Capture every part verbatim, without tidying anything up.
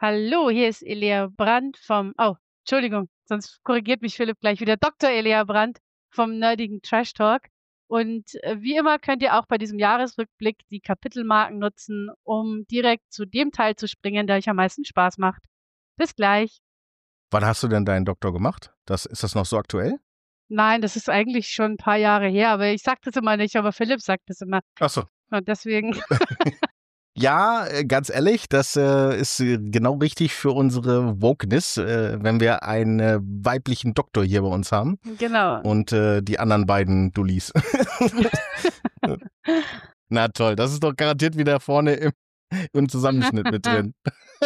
Hallo, hier ist Elea Brandt vom oh, Entschuldigung, sonst korrigiert mich Philipp gleich wieder. Doktor Elea Brandt vom nerdigen Trash Talk. Und, äh, wie immer könnt ihr auch bei diesem Jahresrückblick die Kapitelmarken nutzen, um direkt zu dem Teil zu springen, der euch am meisten Spaß macht. Bis gleich. Wann hast du denn deinen Doktor gemacht? Das, ist das noch so aktuell? Nein, das ist eigentlich schon ein paar Jahre her, aber ich sage das immer nicht, aber Philipp sagt das immer. Ach so. Und deswegen Ja, äh, ganz ehrlich, das äh, ist äh, genau richtig für unsere Wokeness, äh, wenn wir einen äh, weiblichen Doktor hier bei uns haben genau. und äh, die anderen beiden Dullis. Na toll, das ist doch garantiert wieder vorne im, im Zusammenschnitt mit drin.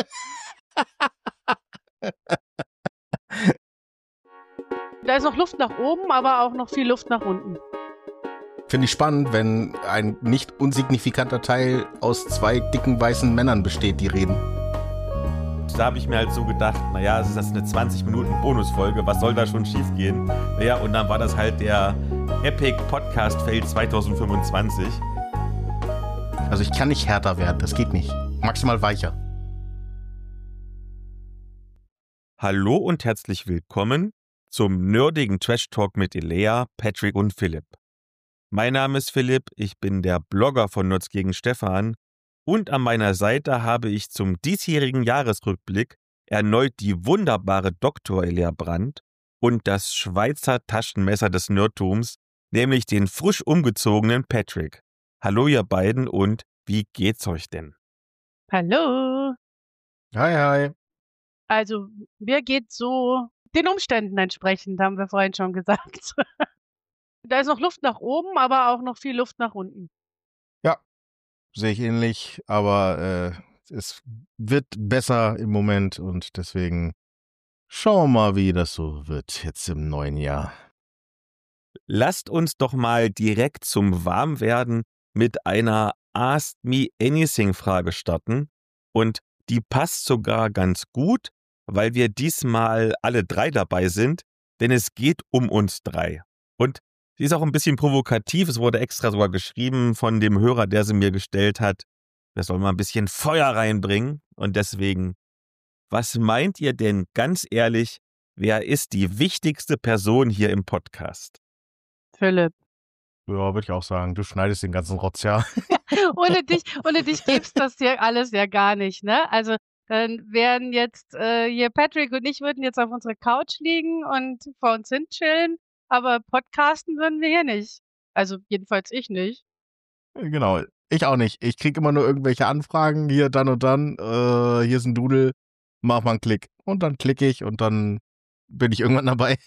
Da ist noch Luft nach oben, aber auch noch viel Luft nach unten. Finde ich spannend, wenn ein nicht unsignifikanter Teil aus zwei dicken weißen Männern besteht, die reden. Da habe ich mir halt so gedacht, naja, es ist das eine zwanzig Minuten Bonusfolge, was soll da schon schief gehen? Naja, und dann war das halt der Epic Podcast Fail zwanzig fünfundzwanzig. Also ich kann nicht härter werden, das geht nicht. Maximal weicher. Hallo und herzlich willkommen zum nerdigen Trash Talk mit Elea, Patrick und Philipp. Mein Name ist Philipp, ich bin der Blogger von Nerds gegen Stefan und an meiner Seite habe ich zum diesjährigen Jahresrückblick erneut die wunderbare Doktor Elea Brandt und das Schweizer Taschenmesser des Nerdtums, nämlich den frisch umgezogenen Patrick. Hallo ihr beiden und wie geht's euch denn? Hallo. Hi, hi. Also, mir geht's so den Umständen entsprechend, haben wir vorhin schon gesagt. Da ist noch Luft nach oben, aber auch noch viel Luft nach unten. Ja, sehe ich ähnlich, aber äh, es wird besser im Moment und deswegen schauen wir mal, wie das so wird jetzt im neuen Jahr. Lasst uns doch mal direkt zum Warmwerden mit einer Ask Me Anything Frage starten und die passt sogar ganz gut, weil wir diesmal alle drei dabei sind, denn es geht um uns drei. Und sie ist auch ein bisschen provokativ, es wurde extra sogar geschrieben von dem Hörer, der sie mir gestellt hat. Wir sollen mal ein bisschen Feuer reinbringen und deswegen, was meint ihr denn ganz ehrlich, wer ist die wichtigste Person hier im Podcast? Philipp. Ja, würde ich auch sagen. Du schneidest den ganzen Rotz, ja. ohne dich, ohne dich gäb's das hier alles ja gar nicht, ne? Also, dann wären jetzt äh, hier Patrick und ich würden jetzt auf unserer Couch liegen und vor uns hin chillen, aber podcasten würden wir hier nicht. Also, jedenfalls ich nicht. Genau, ich auch nicht. Ich kriege immer nur irgendwelche Anfragen, hier, dann und dann, äh, hier ist ein Doodle, mach mal einen Klick. Und dann klicke ich und dann bin ich irgendwann dabei.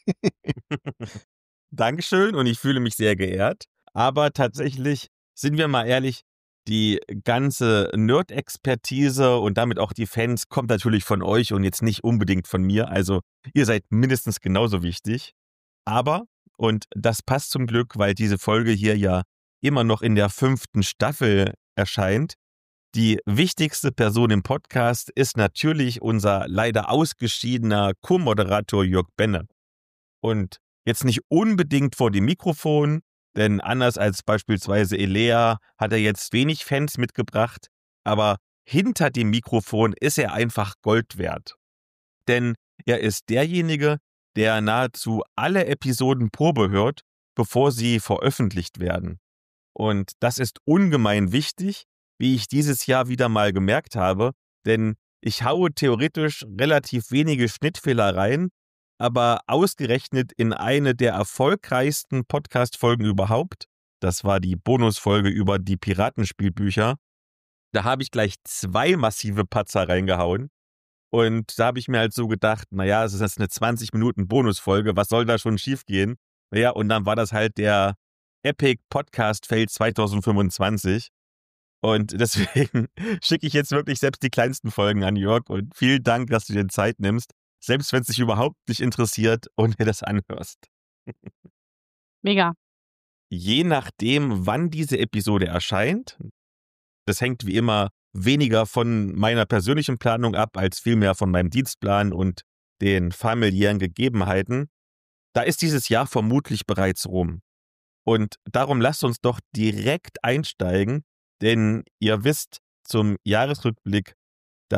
Dankeschön und ich fühle mich sehr geehrt. Aber tatsächlich, sind wir mal ehrlich, die ganze Nerd-Expertise und damit auch die Fans kommt natürlich von euch und jetzt nicht unbedingt von mir. Also ihr seid mindestens genauso wichtig. Aber, und das passt zum Glück, weil diese Folge hier ja immer noch in der fünften Staffel erscheint, die wichtigste Person im Podcast ist natürlich unser leider ausgeschiedener Co-Moderator Jörg Benne. Und jetzt nicht unbedingt vor dem Mikrofon, denn anders als beispielsweise Elea hat er jetzt wenig Fans mitgebracht, aber hinter dem Mikrofon ist er einfach Gold wert. Denn er ist derjenige, der nahezu alle Episoden Probe hört, bevor sie veröffentlicht werden. Und das ist ungemein wichtig, wie ich dieses Jahr wieder mal gemerkt habe, denn ich haue theoretisch relativ wenige Schnittfehler rein, aber ausgerechnet in eine der erfolgreichsten Podcast-Folgen überhaupt, das war die Bonusfolge über die Piratenspielbücher, da habe ich gleich zwei massive Patzer reingehauen und da habe ich mir halt so gedacht, naja, es ist jetzt eine zwanzig Minuten Bonusfolge, was soll da schon schief gehen? Naja, und dann war das halt der Epic Podcast Fail zwanzig fünfundzwanzig und deswegen schicke ich jetzt wirklich selbst die kleinsten Folgen an Jörg und vielen Dank, dass du dir Zeit nimmst. Selbst wenn es dich überhaupt nicht interessiert und dir das anhörst. Mega. Je nachdem, wann diese Episode erscheint, das hängt wie immer weniger von meiner persönlichen Planung ab, als vielmehr von meinem Dienstplan und den familiären Gegebenheiten, da ist dieses Jahr vermutlich bereits rum. Und darum lasst uns doch direkt einsteigen, denn ihr wisst, zum Jahresrückblick, da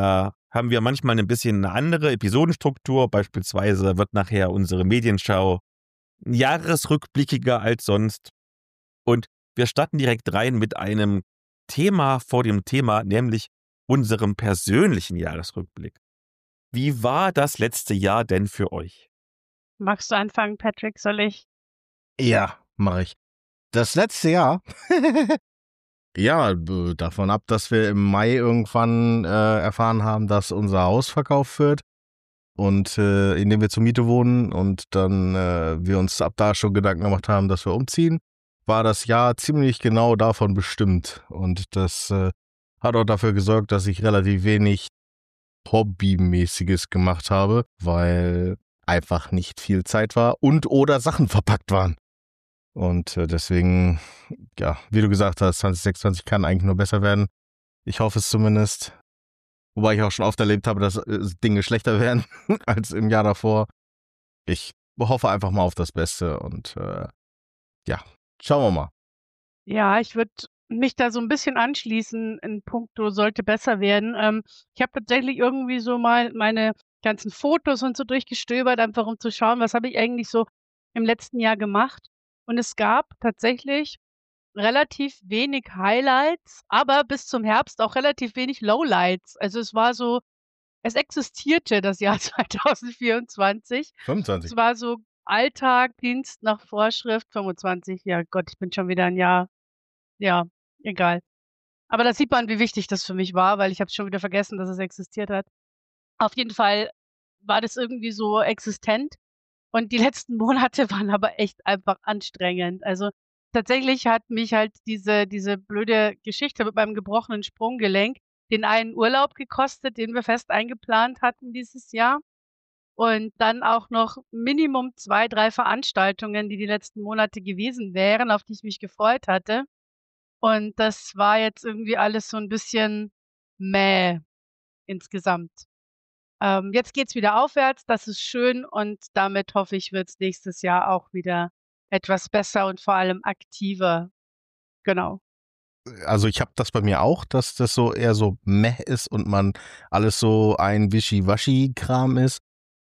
haben wir manchmal ein bisschen eine andere Episodenstruktur. Beispielsweise wird nachher unsere Medienschau jahresrückblickiger als sonst. Und wir starten direkt rein mit einem Thema vor dem Thema, nämlich unserem persönlichen Jahresrückblick. Wie war das letzte Jahr denn für euch? Magst du anfangen, Patrick? Soll ich? Ja, mache ich. Das letzte Jahr, ja, b- davon ab, dass wir im Mai irgendwann äh, erfahren haben, dass unser Haus verkauft wird und äh, in dem wir zur Miete wohnen und dann äh, wir uns ab da schon Gedanken gemacht haben, dass wir umziehen, war das Jahr ziemlich genau davon bestimmt. Und das äh, hat auch dafür gesorgt, dass ich relativ wenig Hobbymäßiges gemacht habe, weil einfach nicht viel Zeit war und oder Sachen verpackt waren. Und äh, deswegen, ja, wie du gesagt hast, zwanzig sechsundzwanzig kann eigentlich nur besser werden. Ich hoffe es zumindest. Wobei ich auch schon oft erlebt habe, dass äh, Dinge schlechter werden als im Jahr davor. Ich hoffe einfach mal auf das Beste und äh, ja, schauen wir mal. Ja, ich würde mich da so ein bisschen anschließen in puncto sollte besser werden. Ähm, ich habe tatsächlich irgendwie so mal meine ganzen Fotos und so durchgestöbert, einfach um zu schauen, was habe ich eigentlich so im letzten Jahr gemacht. Und es gab tatsächlich relativ wenig Highlights, aber bis zum Herbst auch relativ wenig Lowlights. Also, es war so es existierte das Jahr zwanzig vierundzwanzig. fünfundzwanzig. Es war so Alltag, Dienst nach Vorschrift, fünfundzwanzig. Ja Gott, ich bin schon wieder ein Jahr ja, egal. Aber da sieht man, wie wichtig das für mich war, weil ich habe schon wieder vergessen, dass es existiert hat. Auf jeden Fall war das irgendwie so existent und die letzten Monate waren aber echt einfach anstrengend. Also, tatsächlich hat mich halt diese diese blöde Geschichte mit meinem gebrochenen Sprunggelenk den einen Urlaub gekostet, den wir fest eingeplant hatten dieses Jahr und dann auch noch Minimum zwei, drei Veranstaltungen, die die letzten Monate gewesen wären, auf die ich mich gefreut hatte. Und das war jetzt irgendwie alles so 'n bisschen mäh insgesamt. Ähm, jetzt geht's wieder aufwärts, das ist schön und damit hoffe ich, wird's nächstes Jahr auch wieder etwas besser und vor allem aktiver. Genau. Also ich habe das bei mir auch, dass das so eher so meh ist und man alles so ein Wischi-Waschi-Kram ist.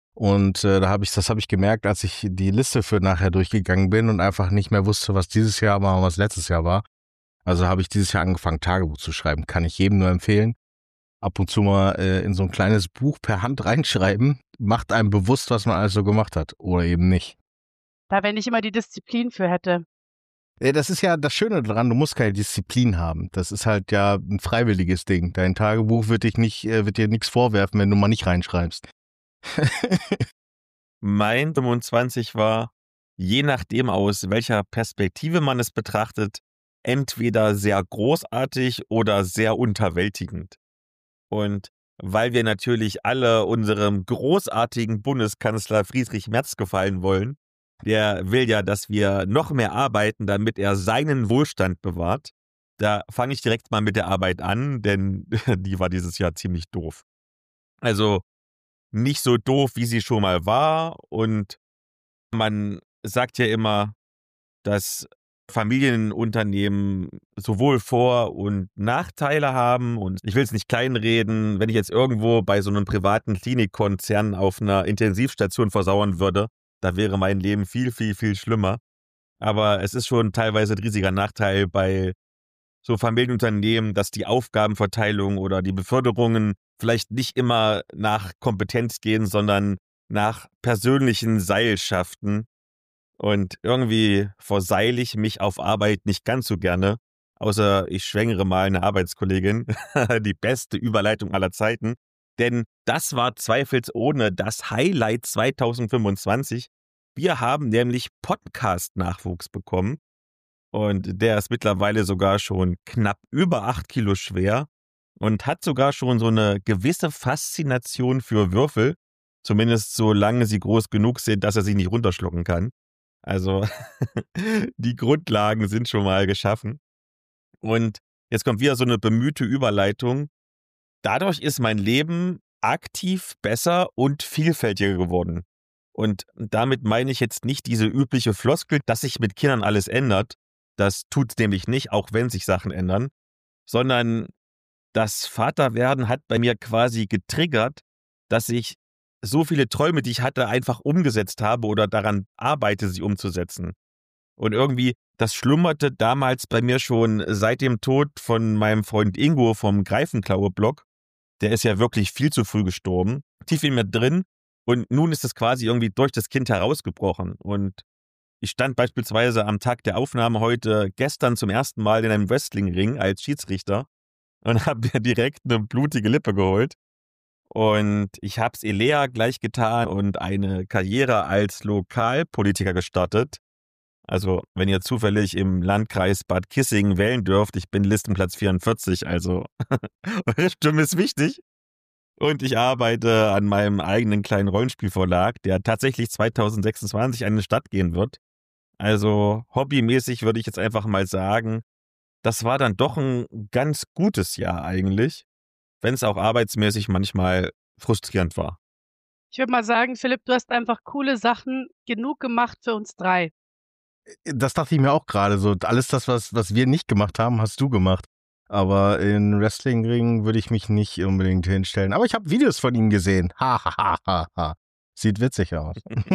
Und äh, da habe ich, das habe ich gemerkt, als ich die Liste für nachher durchgegangen bin und einfach nicht mehr wusste, was dieses Jahr war und was letztes Jahr war. Also habe ich dieses Jahr angefangen, Tagebuch zu schreiben. Kann ich jedem nur empfehlen. Ab und zu mal äh, in so ein kleines Buch per Hand reinschreiben, macht einem bewusst, was man alles so gemacht hat oder eben nicht. Da wenn ich immer die Disziplin für hätte. Äh, Das ist ja das Schöne daran, du musst keine Disziplin haben. Das ist halt ja ein freiwilliges Ding. Dein Tagebuch wird dich nicht, äh, wird dir nichts vorwerfen, wenn du mal nicht reinschreibst. Mein fünfundzwanzig war, je nachdem aus welcher Perspektive man es betrachtet, entweder sehr großartig oder sehr unterwältigend. Und weil wir natürlich alle unserem großartigen Bundeskanzler Friedrich Merz gefallen wollen, der will ja, dass wir noch mehr arbeiten, damit er seinen Wohlstand bewahrt. Da fange ich direkt mal mit der Arbeit an, denn die war dieses Jahr ziemlich doof. Also nicht so doof, wie sie schon mal war. Und man sagt ja immer, dass Familienunternehmen sowohl Vor- und Nachteile haben. Und ich will es nicht kleinreden, wenn ich jetzt irgendwo bei so einem privaten Klinikkonzern auf einer Intensivstation versauern würde, da wäre mein Leben viel, viel, viel schlimmer. Aber es ist schon teilweise ein riesiger Nachteil bei so Familienunternehmen, dass die Aufgabenverteilung oder die Beförderungen vielleicht nicht immer nach Kompetenz gehen, sondern nach persönlichen Seilschaften. Und irgendwie verseile ich mich auf Arbeit nicht ganz so gerne, außer ich schwängere mal eine Arbeitskollegin. Die beste Überleitung aller Zeiten. Denn das war zweifelsohne das Highlight zwanzig fünfundzwanzig. Wir haben nämlich Podcast-Nachwuchs bekommen. Und der ist mittlerweile sogar schon knapp über acht Kilo schwer und hat sogar schon so eine gewisse Faszination für Würfel. Zumindest solange sie groß genug sind, dass er sie nicht runterschlucken kann. Also die Grundlagen sind schon mal geschaffen. Und jetzt kommt wieder so eine bemühte Überleitung. Dadurch ist mein Leben aktiv besser und vielfältiger geworden. Und damit meine ich jetzt nicht diese übliche Floskel, dass sich mit Kindern alles ändert. Das tut's nämlich nicht, auch wenn sich Sachen ändern. Sondern das Vaterwerden hat bei mir quasi getriggert, dass ich so viele Träume, die ich hatte, einfach umgesetzt habe oder daran arbeite, sie umzusetzen. Und irgendwie, das schlummerte damals bei mir schon seit dem Tod von meinem Freund Ingo vom Greifenklaue-Blog. Der ist ja wirklich viel zu früh gestorben, tief in mir drin. Und nun ist es quasi irgendwie durch das Kind herausgebrochen. Und ich stand beispielsweise am Tag der Aufnahme heute gestern zum ersten Mal in einem Wrestlingring als Schiedsrichter und habe mir direkt eine blutige Lippe geholt. Und ich habe es Elea gleich getan und eine Karriere als Lokalpolitiker gestartet. Also, wenn ihr zufällig im Landkreis Bad Kissingen wählen dürft, ich bin Listenplatz vierundvierzig, also eure Stimme ist wichtig. Und ich arbeite an meinem eigenen kleinen Rollenspielverlag, der tatsächlich zwanzig sechsundzwanzig an die Stadt gehen wird. Also hobbymäßig würde ich jetzt einfach mal sagen, das war dann doch ein ganz gutes Jahr eigentlich, wenn es auch arbeitsmäßig manchmal frustrierend war. Ich würde mal sagen, Philipp, du hast einfach coole Sachen genug gemacht für uns drei. Das dachte ich mir auch gerade so. Alles das, was, was wir nicht gemacht haben, hast du gemacht. Aber in Wrestlingring würde ich mich nicht unbedingt hinstellen. Aber ich habe Videos von ihm gesehen. Ha, ha, ha, ha, ha. Sieht witzig aus.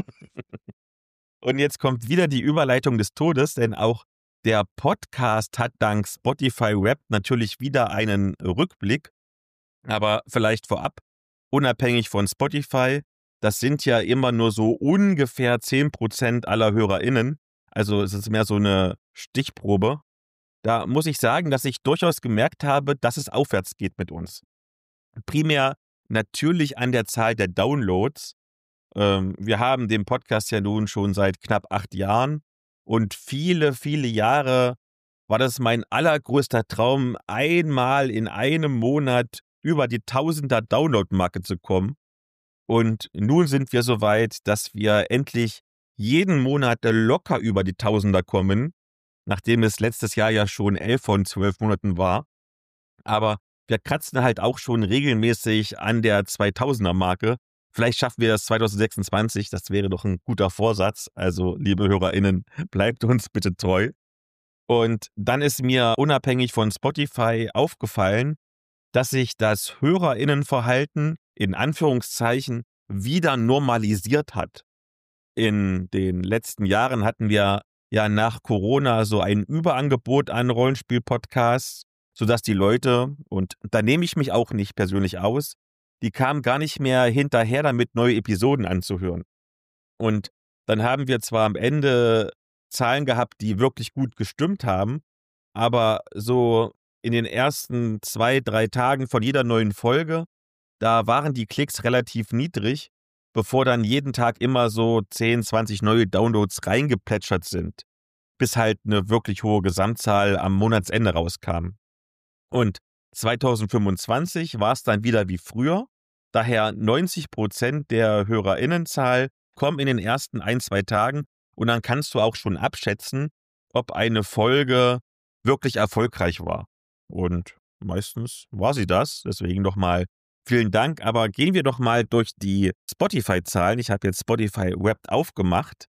Und jetzt kommt wieder die Überleitung des Todes, denn auch der Podcast hat dank Spotify Wrapped natürlich wieder einen Rückblick. Aber vielleicht vorab, unabhängig von Spotify, das sind ja immer nur so ungefähr zehn Prozent aller HörerInnen. Also es ist mehr so eine Stichprobe. Da muss ich sagen, dass ich durchaus gemerkt habe, dass es aufwärts geht mit uns. Primär natürlich an der Zahl der Downloads. Ähm, wir haben den Podcast ja nun schon seit knapp acht Jahren und viele, viele Jahre war das mein allergrößter Traum, einmal in einem Monat über die Tausender Download-Marke zu kommen. Und nun sind wir so weit, dass wir endlich jeden Monat locker über die Tausender kommen, nachdem es letztes Jahr ja schon elf von zwölf Monaten war. Aber wir kratzen halt auch schon regelmäßig an der zweitausender-Marke. Vielleicht schaffen wir das zwanzig sechsundzwanzig, das wäre doch ein guter Vorsatz. Also, liebe HörerInnen, bleibt uns bitte treu. Und dann ist mir unabhängig von Spotify aufgefallen, dass sich das HörerInnenverhalten in Anführungszeichen wieder normalisiert hat. In den letzten Jahren hatten wir ja nach Corona so ein Überangebot an Rollenspiel-Podcasts, sodass die Leute, und da nehme ich mich auch nicht persönlich aus, die kamen gar nicht mehr hinterher damit, neue Episoden anzuhören. Und dann haben wir zwar am Ende Zahlen gehabt, die wirklich gut gestimmt haben, aber so in den ersten zwei, drei Tagen von jeder neuen Folge, da waren die Klicks relativ niedrig, bevor dann jeden Tag immer so zehn, zwanzig neue Downloads reingeplätschert sind, bis halt eine wirklich hohe Gesamtzahl am Monatsende rauskam. Und zwanzig fünfundzwanzig war es dann wieder wie früher, daher neunzig Prozent der HörerInnenzahl kommen in den ersten ein, zwei Tagen und dann kannst du auch schon abschätzen, ob eine Folge wirklich erfolgreich war. Und meistens war sie das, deswegen nochmal vielen Dank, aber gehen wir doch mal durch die Spotify-Zahlen. Ich habe jetzt Spotify Wrapped aufgemacht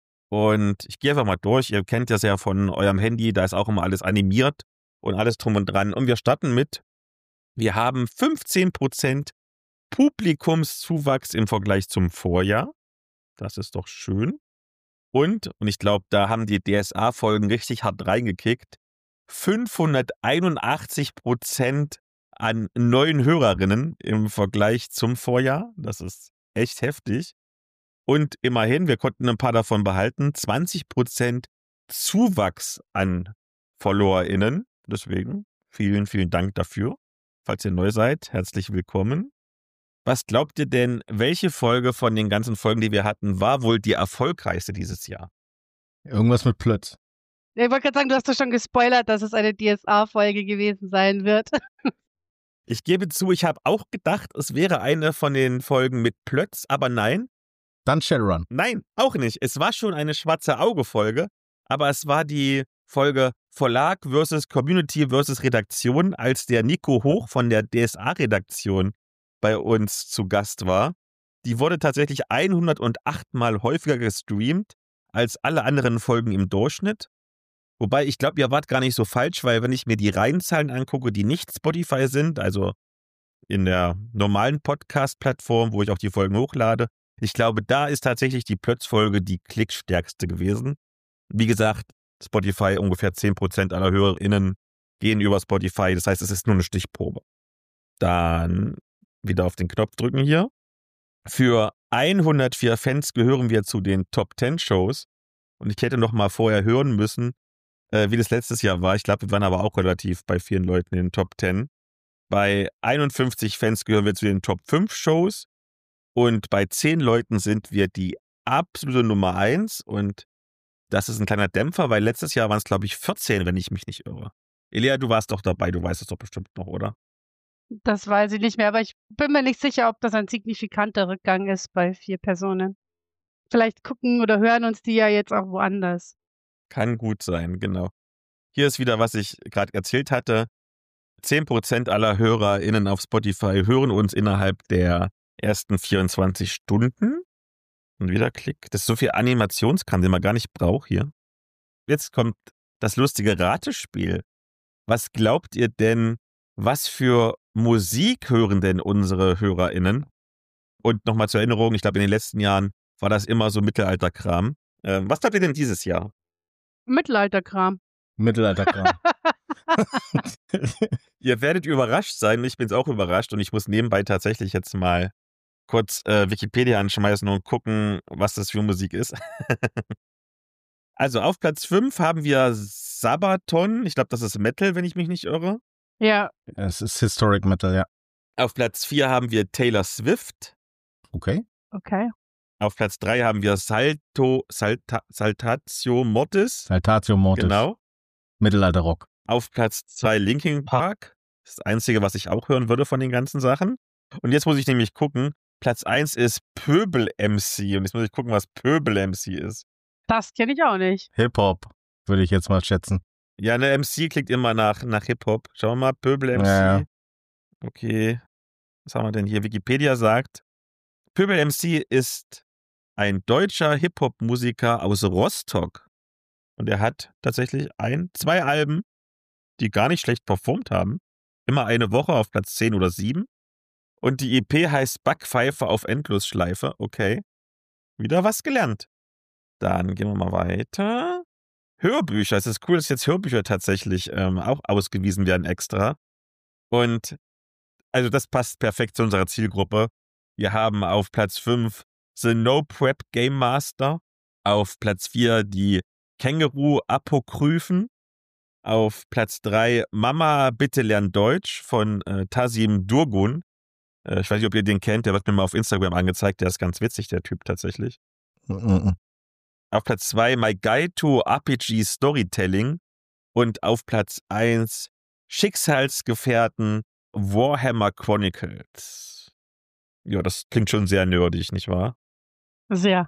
und ich gehe einfach mal durch. Ihr kennt das ja von eurem Handy, da ist auch immer alles animiert und alles drum und dran. Und wir starten mit, wir haben fünfzehn Prozent Publikumszuwachs im Vergleich zum Vorjahr. Das ist doch schön. Und, und ich glaube, da haben die D S A-Folgen richtig hart reingekickt, fünfhunderteinundachtzig Prozent an neuen Hörerinnen im Vergleich zum Vorjahr. Das ist echt heftig. Und immerhin, wir konnten ein paar davon behalten, zwanzig Prozent Zuwachs an FollowerInnen. Deswegen vielen, vielen Dank dafür. Falls ihr neu seid, herzlich willkommen. Was glaubt ihr denn, welche Folge von den ganzen Folgen, die wir hatten, war wohl die erfolgreichste dieses Jahr? Irgendwas mit Plötz. Ja, ich wollte gerade sagen, du hast doch schon gespoilert, dass es eine D S A-Folge gewesen sein wird. Ich gebe zu, ich habe auch gedacht, es wäre eine von den Folgen mit Plötz, aber nein. Dann Shadowrun. Nein, auch nicht. Es war schon eine Schwarze-Auge-Folge, aber es war die Folge Verlag versus Community versus Redaktion, als der Nico Hoch von der D S A-Redaktion bei uns zu Gast war. Die wurde tatsächlich hundertacht Mal häufiger gestreamt als alle anderen Folgen im Durchschnitt. Wobei, ich glaube, ihr wart gar nicht so falsch, weil wenn ich mir die Reihenzahlen angucke, die nicht Spotify sind, also in der normalen Podcast-Plattform, wo ich auch die Folgen hochlade, ich glaube, da ist tatsächlich die Plötzfolge die klickstärkste gewesen. Wie gesagt, Spotify, ungefähr zehn Prozent aller HörerInnen gehen über Spotify. Das heißt, es ist nur eine Stichprobe. Dann wieder auf den Knopf drücken hier. Für hundertvier Fans gehören wir zu den Top zehn Shows. Und ich hätte noch mal vorher hören müssen, äh, wie das letztes Jahr war. Ich glaube, wir waren aber auch relativ bei vielen Leuten in den Top zehn. Bei einundfünfzig Fans gehören wir zu den Top fünf Shows. Und bei zehn Leuten sind wir die absolute Nummer eins. Und das ist ein kleiner Dämpfer, weil letztes Jahr waren es, glaube ich, vierzehn, wenn ich mich nicht irre. Elia, du warst doch dabei, du weißt es doch bestimmt noch, oder? Das weiß ich nicht mehr, aber ich bin mir nicht sicher, ob das ein signifikanter Rückgang ist bei vier Personen. Vielleicht gucken oder hören uns die ja jetzt auch woanders. Kann gut sein, genau. Hier ist wieder, was ich gerade erzählt hatte. zehn Prozent aller HörerInnen auf Spotify hören uns innerhalb der ersten vierundzwanzig Stunden. Und wieder Klick. Das ist so viel Animationskram, den man gar nicht braucht hier. Jetzt kommt das lustige Ratespiel. Was glaubt ihr denn, was für Musik hören denn unsere HörerInnen? Und nochmal zur Erinnerung, ich glaube, in den letzten Jahren war das immer so Mittelalterkram. Ähm, was glaubt ihr denn dieses Jahr? Mittelalterkram. Mittelalterkram. Ihr werdet überrascht sein, ich bin auch überrascht und ich muss nebenbei tatsächlich jetzt mal kurz äh, Wikipedia anschmeißen und gucken, was das für Musik ist. Also auf Platz fünf haben wir Sabaton. Ich glaube, das ist Metal, wenn ich mich nicht irre. Ja. Es ist Historic Metal, ja. Auf Platz vier haben wir Taylor Swift. Okay. Okay. Auf Platz drei haben wir Salto, Salta, Saltatio Mortis. Saltatio Mortis. Genau. Mittelalterrock. Auf Platz zwei Linkin Park. Das ist das Einzige, was ich auch hören würde von den ganzen Sachen. Und jetzt muss ich nämlich gucken, Platz eins ist Pöbel M C. Und jetzt muss ich gucken, was Pöbel M C ist. Das kenne ich auch nicht. Hip-Hop, würde ich jetzt mal schätzen. Ja, eine M C klingt immer nach, nach Hip-Hop. Schauen wir mal, Pöbel M C. Ja, ja. Okay. Was haben wir denn hier? Wikipedia sagt, Pöbel M C ist ein deutscher Hip-Hop-Musiker aus Rostock. Und er hat tatsächlich ein, zwei Alben, die gar nicht schlecht performt haben. Immer eine Woche auf Platz zehn oder sieben. Und die E P heißt Backpfeife auf Endlosschleife. Okay. Wieder was gelernt. Dann gehen wir mal weiter. Hörbücher. Es ist cool, dass jetzt Hörbücher tatsächlich ähm, auch ausgewiesen werden extra. Und also das passt perfekt zu unserer Zielgruppe. Wir haben auf Platz fünf The No Prep Game Master. Auf Platz vier die Känguru-Apokryphen. Auf Platz drei Mama, bitte lern Deutsch von äh, Tasim Durgun. Äh, ich weiß nicht, ob ihr den kennt, der wird mir mal auf Instagram angezeigt. Der ist ganz witzig, der Typ tatsächlich. Mhm. Auf Platz zwei My Guide to R P G Storytelling. Und auf Platz eins Schicksalsgefährten Warhammer Chronicles. Ja, das klingt schon sehr nerdig, nicht wahr? Sehr.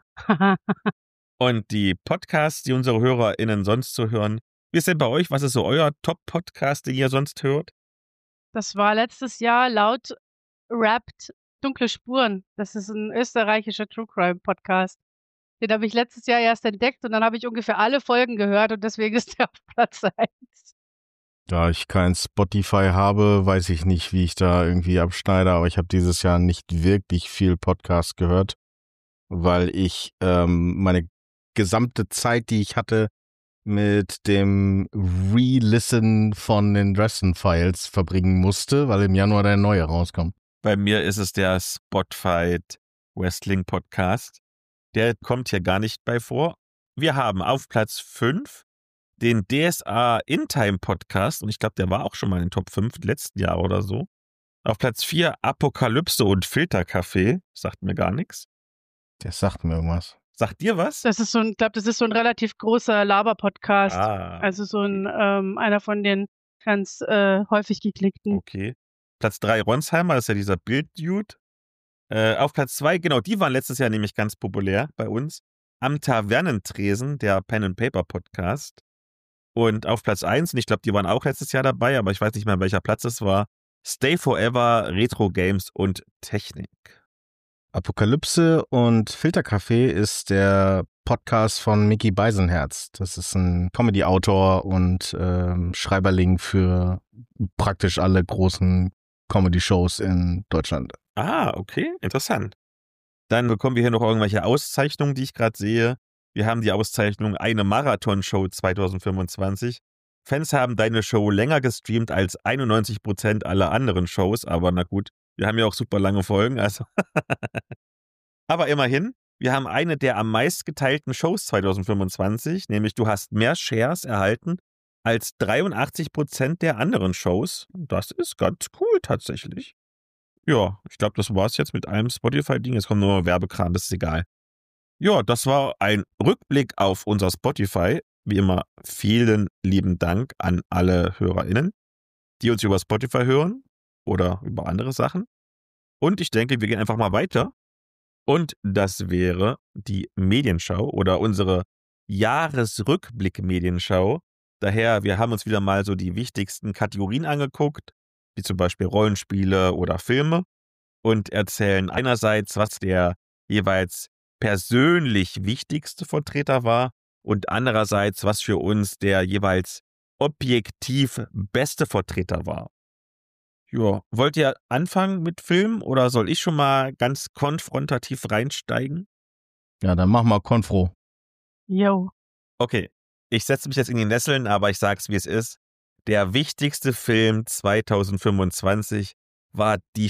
Und die Podcasts, die unsere HörerInnen sonst so hören, wie ist denn bei euch? Was ist so euer Top-Podcast, den ihr sonst hört? Das war letztes Jahr laut Wrapped Dunkle Spuren. Das ist ein österreichischer True Crime Podcast. Den habe ich letztes Jahr erst entdeckt und dann habe ich ungefähr alle Folgen gehört und deswegen ist der auf Platz eins. Da ich kein Spotify habe, weiß ich nicht, wie ich da irgendwie abschneide, aber ich habe dieses Jahr nicht wirklich viel Podcast gehört, weil ich ähm, meine gesamte Zeit, die ich hatte, mit dem Re-Listen von den Dresden-Files verbringen musste, weil im Januar der neue rauskommt. Bei mir ist es der Spotfight Wrestling Podcast. Der kommt hier gar nicht bei vor. Wir haben auf Platz fünf den D S A In-Time Podcast und ich glaube, der war auch schon mal in den Top fünf letzten Jahr oder so. Auf Platz vier Apokalypse und Filterkaffee. Sagt mir gar nichts. Der sagt mir irgendwas. Sagt dir was? Das ist so ein, ich glaube, das ist so ein relativ großer Laber-Podcast. Ah. Also so ein, ähm, einer von den ganz äh, häufig geklickten. Okay. Platz drei Ronsheimer, das ist ja dieser Bild-Dude. Äh, auf Platz zwei, genau, die waren letztes Jahr nämlich ganz populär bei uns. Am Tavernentresen, der Pen-and-Paper-Podcast. Und auf Platz eins, und ich glaube, die waren auch letztes Jahr dabei, aber ich weiß nicht mehr, welcher Platz es war, Stay Forever, Retro Games und Technik. Apokalypse und Filterkaffee ist der Podcast von Mickey Beisenherz. Das ist ein Comedy-Autor und ähm, Schreiberling für praktisch alle großen Comedy-Shows in Deutschland. Ah, okay, interessant. Dann bekommen wir hier noch irgendwelche Auszeichnungen, die ich gerade sehe. Wir haben die Auszeichnung Eine Marathon-Show zwanzig fünfundzwanzig. Fans haben deine Show länger gestreamt als einundneunzig Prozent aller anderen Shows, aber na gut, wir haben ja auch super lange Folgen, also. Aber immerhin, wir haben eine der am meist geteilten Shows zwanzig fünfundzwanzig, nämlich du hast mehr Shares erhalten als dreiundachtzig Prozent der anderen Shows. Das ist ganz cool tatsächlich. Ja, ich glaube, das war's jetzt mit allem Spotify-Ding. Jetzt kommt nur Werbekram, das ist egal. Ja, das war ein Rückblick auf unser Spotify. Wie immer, vielen lieben Dank an alle HörerInnen, die uns über Spotify hören oder über andere Sachen. Und ich denke, wir gehen einfach mal weiter. Und das wäre die Medienschau oder unsere Jahresrückblick-Medienschau. Daher, wir haben uns wieder mal so die wichtigsten Kategorien angeguckt, wie zum Beispiel Rollenspiele oder Filme, und erzählen einerseits, was der jeweils persönlich wichtigste Vertreter war und andererseits, was für uns der jeweils objektiv beste Vertreter war. Ja, wollt ihr anfangen mit Film oder soll ich schon mal ganz konfrontativ reinsteigen? Ja, dann mach mal Konfro. Jo. Okay, ich setze mich jetzt in die Nesseln, aber ich sag's, wie es ist. Der wichtigste Film zwanzig fünfundzwanzig war die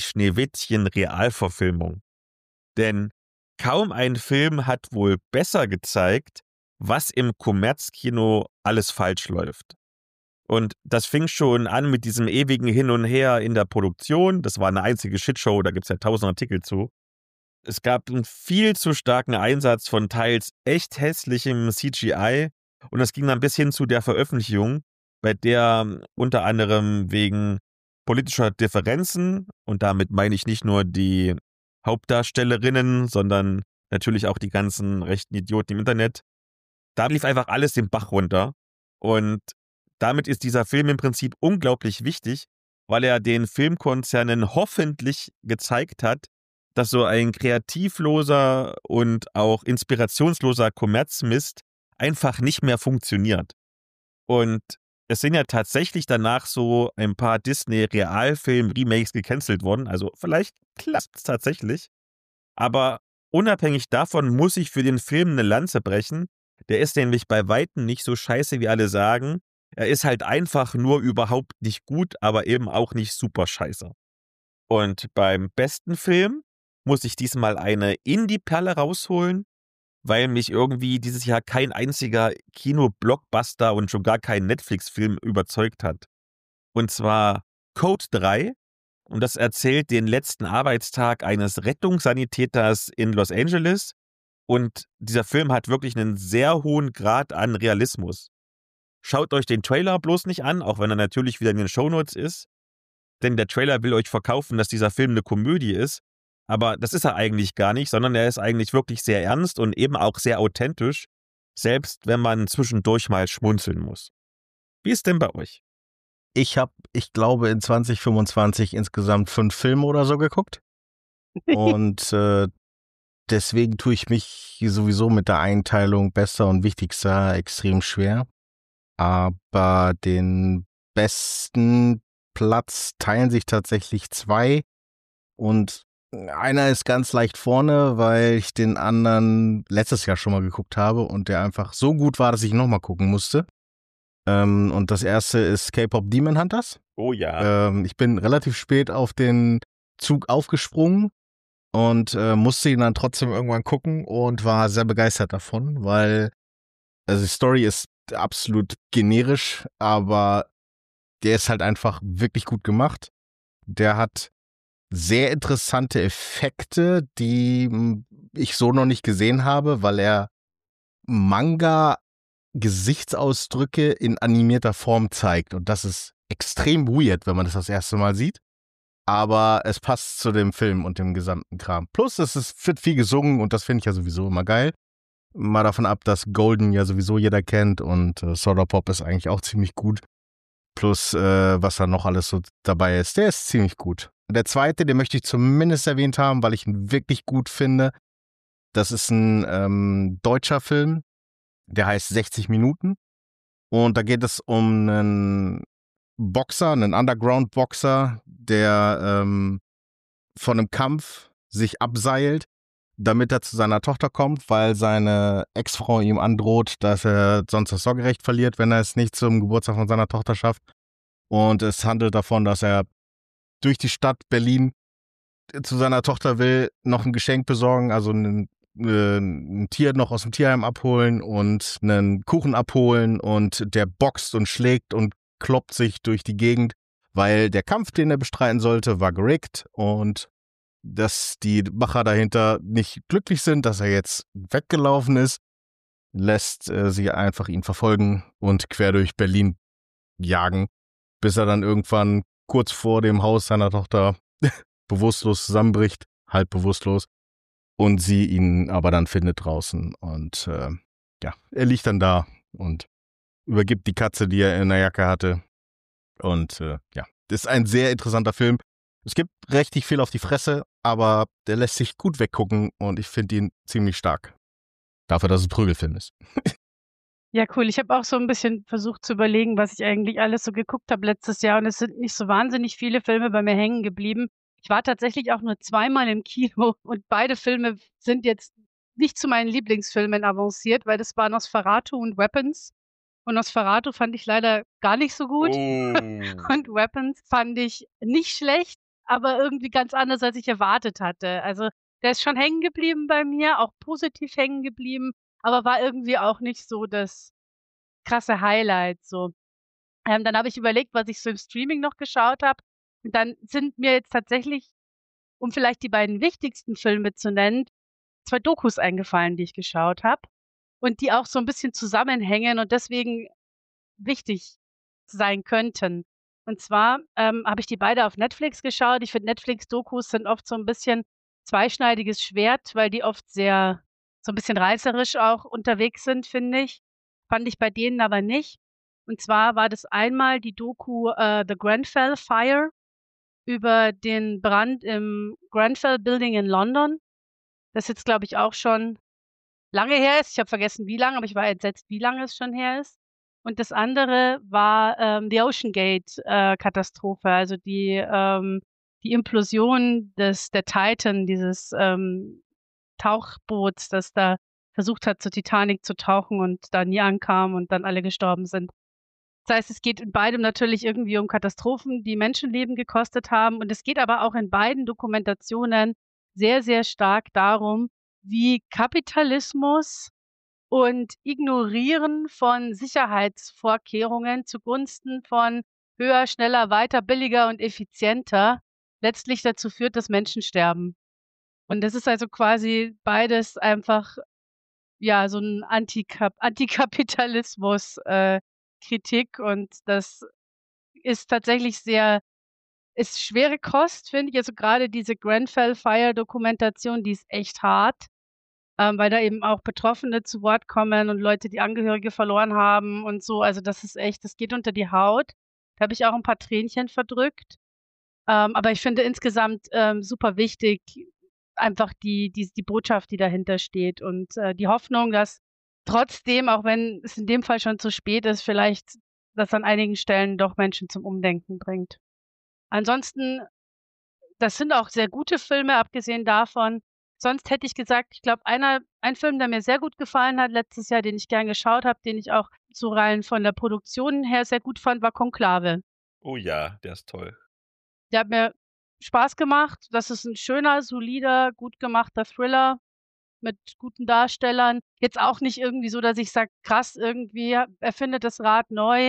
Schneewittchen-Realverfilmung. Denn kaum ein Film hat wohl besser gezeigt, was im Kommerzkino alles falsch läuft. Und das fing schon an mit diesem ewigen Hin und Her in der Produktion. Das war eine einzige Shitshow, da gibt es ja tausend Artikel zu. Es gab einen viel zu starken Einsatz von teils echt hässlichem C G I und es ging dann bis hin zu der Veröffentlichung, bei der unter anderem wegen politischer Differenzen, und damit meine ich nicht nur die Hauptdarstellerinnen, sondern natürlich auch die ganzen rechten Idioten im Internet, da lief einfach alles den Bach runter. Und damit ist dieser Film im Prinzip unglaublich wichtig, weil er den Filmkonzernen hoffentlich gezeigt hat, dass so ein kreativloser und auch inspirationsloser Kommerzmist einfach nicht mehr funktioniert. Und es sind ja tatsächlich danach so ein paar Disney-Realfilm-Remakes gecancelt worden, also vielleicht klappt es tatsächlich, aber unabhängig davon muss ich für den Film eine Lanze brechen. Der ist nämlich bei Weitem nicht so scheiße, wie alle sagen. Er ist halt einfach nur überhaupt nicht gut, aber eben auch nicht super scheiße. Und beim besten Film muss ich diesmal eine Indie-Perle rausholen, weil mich irgendwie dieses Jahr kein einziger Kino-Blockbuster und schon gar kein Netflix-Film überzeugt hat. Und zwar Code drei. Und das erzählt den letzten Arbeitstag eines Rettungssanitäters in Los Angeles. Und dieser Film hat wirklich einen sehr hohen Grad an Realismus. Schaut euch den Trailer bloß nicht an, auch wenn er natürlich wieder in den Shownotes ist. Denn der Trailer will euch verkaufen, dass dieser Film eine Komödie ist. Aber das ist er eigentlich gar nicht, sondern er ist eigentlich wirklich sehr ernst und eben auch sehr authentisch, selbst wenn man zwischendurch mal schmunzeln muss. Wie ist denn bei euch? Ich habe, ich glaube, in zwanzig fünfundzwanzig insgesamt fünf Filme oder so geguckt. Und äh, deswegen tue ich mich sowieso mit der Einteilung besser und wichtigster extrem schwer. Aber den besten Platz teilen sich tatsächlich zwei. Und einer ist ganz leicht vorne, weil ich den anderen letztes Jahr schon mal geguckt habe und der einfach so gut war, dass ich nochmal gucken musste. Ähm, und das erste ist K-Pop Demon Hunters. Oh ja. Ähm, ich bin relativ spät auf den Zug aufgesprungen und äh, musste ihn dann trotzdem irgendwann gucken und war sehr begeistert davon, weil also die Story ist absolut generisch, aber der ist halt einfach wirklich gut gemacht. Der hat sehr interessante Effekte, die ich so noch nicht gesehen habe, weil er Manga-Gesichtsausdrücke in animierter Form zeigt. Und das ist extrem weird, wenn man das das erste Mal sieht. Aber es passt zu dem Film und dem gesamten Kram. Plus, es ist, wird viel gesungen und das finde ich ja sowieso immer geil. Mal davon ab, dass Golden ja sowieso jeder kennt und äh, Soda Pop ist eigentlich auch ziemlich gut. Plus, äh, was da noch alles so dabei ist, der ist ziemlich gut. Der zweite, den möchte ich zumindest erwähnt haben, weil ich ihn wirklich gut finde. Das ist ein ähm, deutscher Film, der heißt sechzig Minuten. Und da geht es um einen Boxer, einen Underground-Boxer, der ähm, von einem Kampf sich abseilt, damit er zu seiner Tochter kommt, weil seine Ex-Frau ihm androht, dass er sonst das Sorgerecht verliert, wenn er es nicht zum Geburtstag von seiner Tochter schafft. Und es handelt davon, dass er durch die Stadt Berlin zu seiner Tochter will, noch ein Geschenk besorgen, also ein, äh, ein Tier noch aus dem Tierheim abholen und einen Kuchen abholen, und der boxt und schlägt und kloppt sich durch die Gegend, weil der Kampf, den er bestreiten sollte, war gerickt, und dass die Macher dahinter nicht glücklich sind, dass er jetzt weggelaufen ist, lässt äh, sie einfach ihn verfolgen und quer durch Berlin jagen, bis er dann irgendwann kurz vor dem Haus seiner Tochter bewusstlos zusammenbricht, halb bewusstlos, und sie ihn aber dann findet draußen, und äh, ja, er liegt dann da und übergibt die Katze, die er in der Jacke hatte, und äh, ja, das ist ein sehr interessanter Film. Es gibt richtig viel auf die Fresse, aber der lässt sich gut weggucken, und ich finde ihn ziemlich stark. Dafür, dass es ein Prügelfilm ist. Ja, cool. Ich habe auch so ein bisschen versucht zu überlegen, was ich eigentlich alles so geguckt habe letztes Jahr, und es sind nicht so wahnsinnig viele Filme bei mir hängen geblieben. Ich war tatsächlich auch nur zweimal im Kino, und beide Filme sind jetzt nicht zu meinen Lieblingsfilmen avanciert, weil das waren Nosferatu und Weapons. Und Nosferatu fand ich leider gar nicht so gut. Oh. Und Weapons fand ich nicht schlecht, aber irgendwie ganz anders, als ich erwartet hatte. Also der ist schon hängen geblieben bei mir, auch positiv hängen geblieben, aber war irgendwie auch nicht so das krasse Highlight so. Ähm, dann habe ich überlegt, was ich so im Streaming noch geschaut habe. Und dann sind mir jetzt tatsächlich, um vielleicht die beiden wichtigsten Filme zu nennen, zwei Dokus eingefallen, die ich geschaut habe und die auch so ein bisschen zusammenhängen und deswegen wichtig sein könnten. Und zwar ähm, habe ich die beide auf Netflix geschaut. Ich finde, Netflix-Dokus sind oft so ein bisschen zweischneidiges Schwert, weil die oft sehr so ein bisschen reißerisch auch unterwegs sind, finde ich. Fand ich bei denen aber nicht. Und zwar war das einmal die Doku äh, The Grenfell Fire über den Brand im Grenfell Building in London. Das jetzt, glaube ich, auch schon lange her ist. Ich habe vergessen, wie lange, aber ich war entsetzt, wie lange es schon her ist. Und das andere war ähm, die OceanGate-Katastrophe, äh, also die, ähm, die Implosion des, der Titan, dieses ähm, Tauchboots, das da versucht hat, zur Titanic zu tauchen und da nie ankam und dann alle gestorben sind. Das heißt, es geht in beidem natürlich irgendwie um Katastrophen, die Menschenleben gekostet haben. Und es geht aber auch in beiden Dokumentationen sehr, sehr stark darum, wie Kapitalismus und Ignorieren von Sicherheitsvorkehrungen zugunsten von höher, schneller, weiter, billiger und effizienter letztlich dazu führt, dass Menschen sterben. Und das ist also quasi beides einfach, ja, so ein Antikap Antikapitalismus, äh, Kritik, und das ist tatsächlich sehr ist schwere Kost, finde ich. Also gerade diese Grenfell Fire Dokumentation, die ist echt hart, ähm, weil da eben auch Betroffene zu Wort kommen und Leute, die Angehörige verloren haben und so. Also das ist echt, das geht unter die Haut. Da habe ich auch ein paar Tränchen verdrückt. Ähm, aber ich finde insgesamt ähm, super wichtig, einfach die, die, die Botschaft, die dahinter steht, und äh, die Hoffnung, dass trotzdem, auch wenn es in dem Fall schon zu spät ist, vielleicht das an einigen Stellen doch Menschen zum Umdenken bringt. Ansonsten, das sind auch sehr gute Filme, abgesehen davon. Sonst hätte ich gesagt, ich glaube, einer, ein Film, der mir sehr gut gefallen hat letztes Jahr, den ich gern geschaut habe, den ich auch so rein von der Produktion her sehr gut fand, war Konklave. Oh ja, der ist toll. Der hat mir Spaß gemacht. Das ist ein schöner, solider, gut gemachter Thriller mit guten Darstellern. Jetzt auch nicht irgendwie so, dass ich sage, krass, irgendwie erfindet das Rad neu,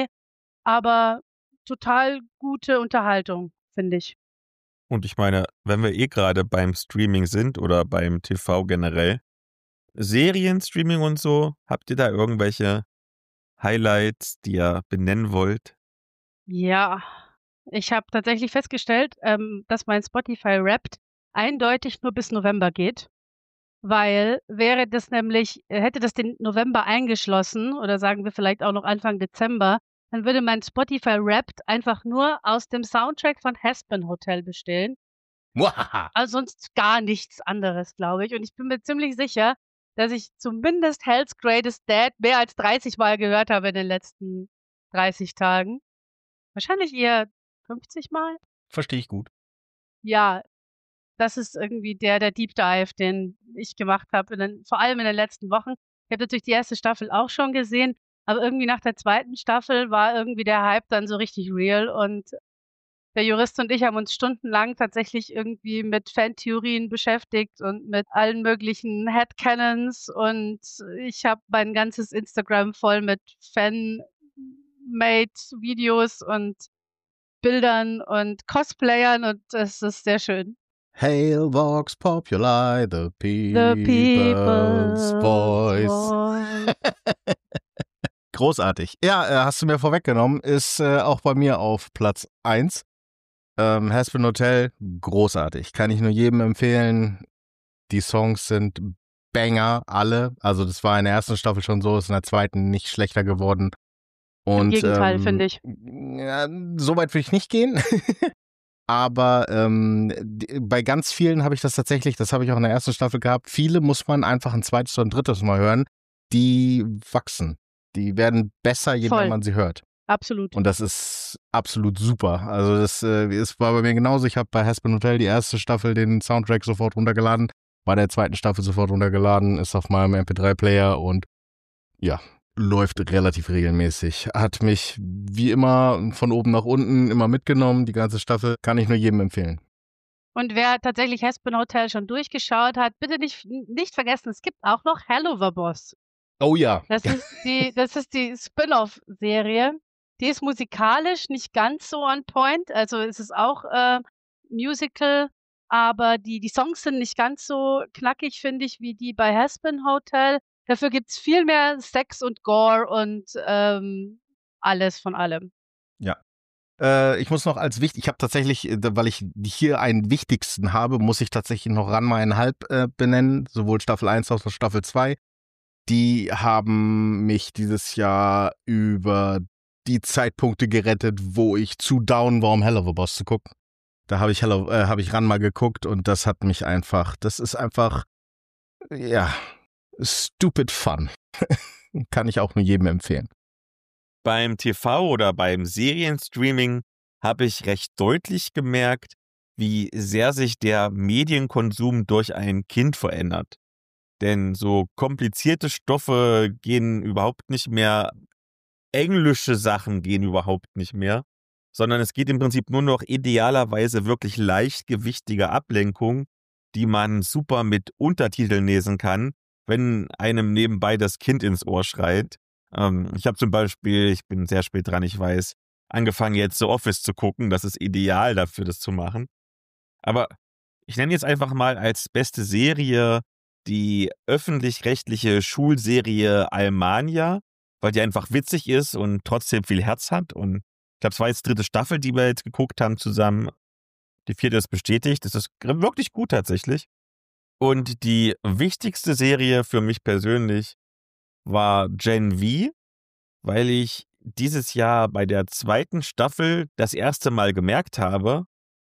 aber total gute Unterhaltung, finde ich. Und ich meine, wenn wir eh gerade beim Streaming sind oder beim T V generell, Serienstreaming und so, habt ihr da irgendwelche Highlights, die ihr benennen wollt? Ja, ich habe tatsächlich festgestellt, ähm, dass mein Spotify Wrapped eindeutig nur bis November geht, weil wäre das nämlich äh, hätte das den November eingeschlossen oder sagen wir vielleicht auch noch Anfang Dezember, dann würde mein Spotify Wrapped einfach nur aus dem Soundtrack von Aspen Hotel bestehen. Muahaha. Also sonst gar nichts anderes, glaube ich. Und ich bin mir ziemlich sicher, dass ich zumindest Hell's Greatest Dad mehr als dreißig Mal gehört habe in den letzten dreißig Tagen. Wahrscheinlich eher fünfzig Mal. Verstehe ich gut. Ja, das ist irgendwie der der Deep Dive, den ich gemacht habe, in den vor allem in den letzten Wochen. Ich habe natürlich die erste Staffel auch schon gesehen, aber irgendwie nach der zweiten Staffel war irgendwie der Hype dann so richtig real und der Jurist und ich haben uns stundenlang tatsächlich irgendwie mit Fantheorien beschäftigt und mit allen möglichen Headcanons und ich habe mein ganzes Instagram voll mit Fan-made-Videos und Bildern und Cosplayern und das ist sehr schön. Hail Vox Populi, the The people's people's voice. voice. Großartig. Ja, äh, hast du mir vorweggenommen, ist äh, auch bei mir auf Platz eins. Ähm, Hazbin Hotel, großartig. Kann ich nur jedem empfehlen. Die Songs sind Banger, alle. Also das war in der ersten Staffel schon so, ist in der zweiten nicht schlechter geworden. Und, Im Gegenteil, ähm, finde ich. Ja, so weit will ich nicht gehen. Aber ähm, die, bei ganz vielen habe ich das tatsächlich, das habe ich auch in der ersten Staffel gehabt, viele muss man einfach ein zweites oder ein drittes Mal hören, die wachsen. Die werden besser, je mehr Voll. man sie hört. Absolut. Und das ist absolut super. Also das äh, es war bei mir genauso. Ich habe bei Hazbin Hotel die erste Staffel den Soundtrack sofort runtergeladen, bei der zweiten Staffel sofort runtergeladen, ist auf meinem M P drei Player und ja, läuft relativ regelmäßig. Hat mich wie immer von oben nach unten immer mitgenommen. Die ganze Staffel kann ich nur jedem empfehlen. Und wer tatsächlich Hazbin Hotel schon durchgeschaut hat, bitte nicht, nicht vergessen, es gibt auch noch Helluva-Boss. Oh ja. Das ist die, das ist die Spin-off-Serie. Die ist musikalisch nicht ganz so on point. Also es ist auch äh, Musical, aber die, die Songs sind nicht ganz so knackig, finde ich, wie die bei Hazbin Hotel. Dafür gibt's viel mehr Sex und Gore und ähm, alles von allem. Ja. Äh, ich muss noch als wichtig, ich habe tatsächlich, äh, weil ich hier einen wichtigsten habe, muss ich tatsächlich noch Ranma einhalb äh, benennen, sowohl Staffel eins als auch Staffel zwei. Die haben mich dieses Jahr über die Zeitpunkte gerettet, wo ich zu down war, um Hell of a Boss zu gucken. Da habe ich, Hello, äh, hab ich Ranma geguckt und das hat mich einfach, das ist einfach, ja, stupid fun. Kann ich auch nur jedem empfehlen. Beim T V oder beim Serienstreaming habe ich recht deutlich gemerkt, wie sehr sich der Medienkonsum durch ein Kind verändert. Denn so komplizierte Stoffe gehen überhaupt nicht mehr, englische Sachen gehen überhaupt nicht mehr, sondern es geht im Prinzip nur noch idealerweise wirklich leichtgewichtige Ablenkung, die man super mit Untertiteln lesen kann, wenn einem nebenbei das Kind ins Ohr schreit. Ähm, ich habe zum Beispiel, ich bin sehr spät dran, ich weiß, angefangen jetzt The Office zu gucken, das ist ideal dafür, das zu machen. Aber ich nenne jetzt einfach mal als beste Serie die öffentlich-rechtliche Schulserie Almania, weil die einfach witzig ist und trotzdem viel Herz hat. Und ich glaube, es war jetzt die dritte Staffel, die wir jetzt geguckt haben zusammen. Die vierte ist bestätigt. Das ist wirklich gut tatsächlich. Und die wichtigste Serie für mich persönlich war Gen V, weil ich dieses Jahr bei der zweiten Staffel das erste Mal gemerkt habe,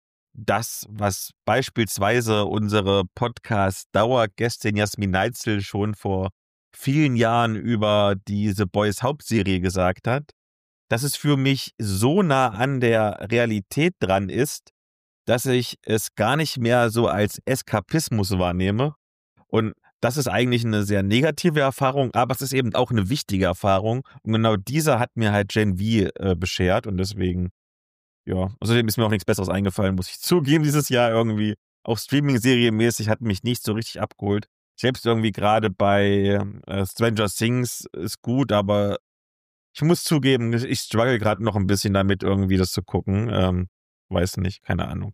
das, was beispielsweise unsere Podcast-Dauergästin Jasmin Neitzel schon vor vielen Jahren über diese Boys Hauptserie gesagt hat, dass es für mich so nah an der Realität dran ist, dass ich es gar nicht mehr so als Eskapismus wahrnehme. Und das ist eigentlich eine sehr negative Erfahrung, aber es ist eben auch eine wichtige Erfahrung. Und genau dieser hat mir halt Gen V äh, beschert und deswegen, ja, außerdem ist mir auch nichts Besseres eingefallen, muss ich zugeben, dieses Jahr irgendwie. Auch Streaming-Serie-mäßig hat mich nicht so richtig abgeholt. Selbst irgendwie gerade bei äh, Stranger Things ist gut, aber ich muss zugeben, ich struggle gerade noch ein bisschen damit, irgendwie das zu gucken. Ähm, weiß nicht, keine Ahnung.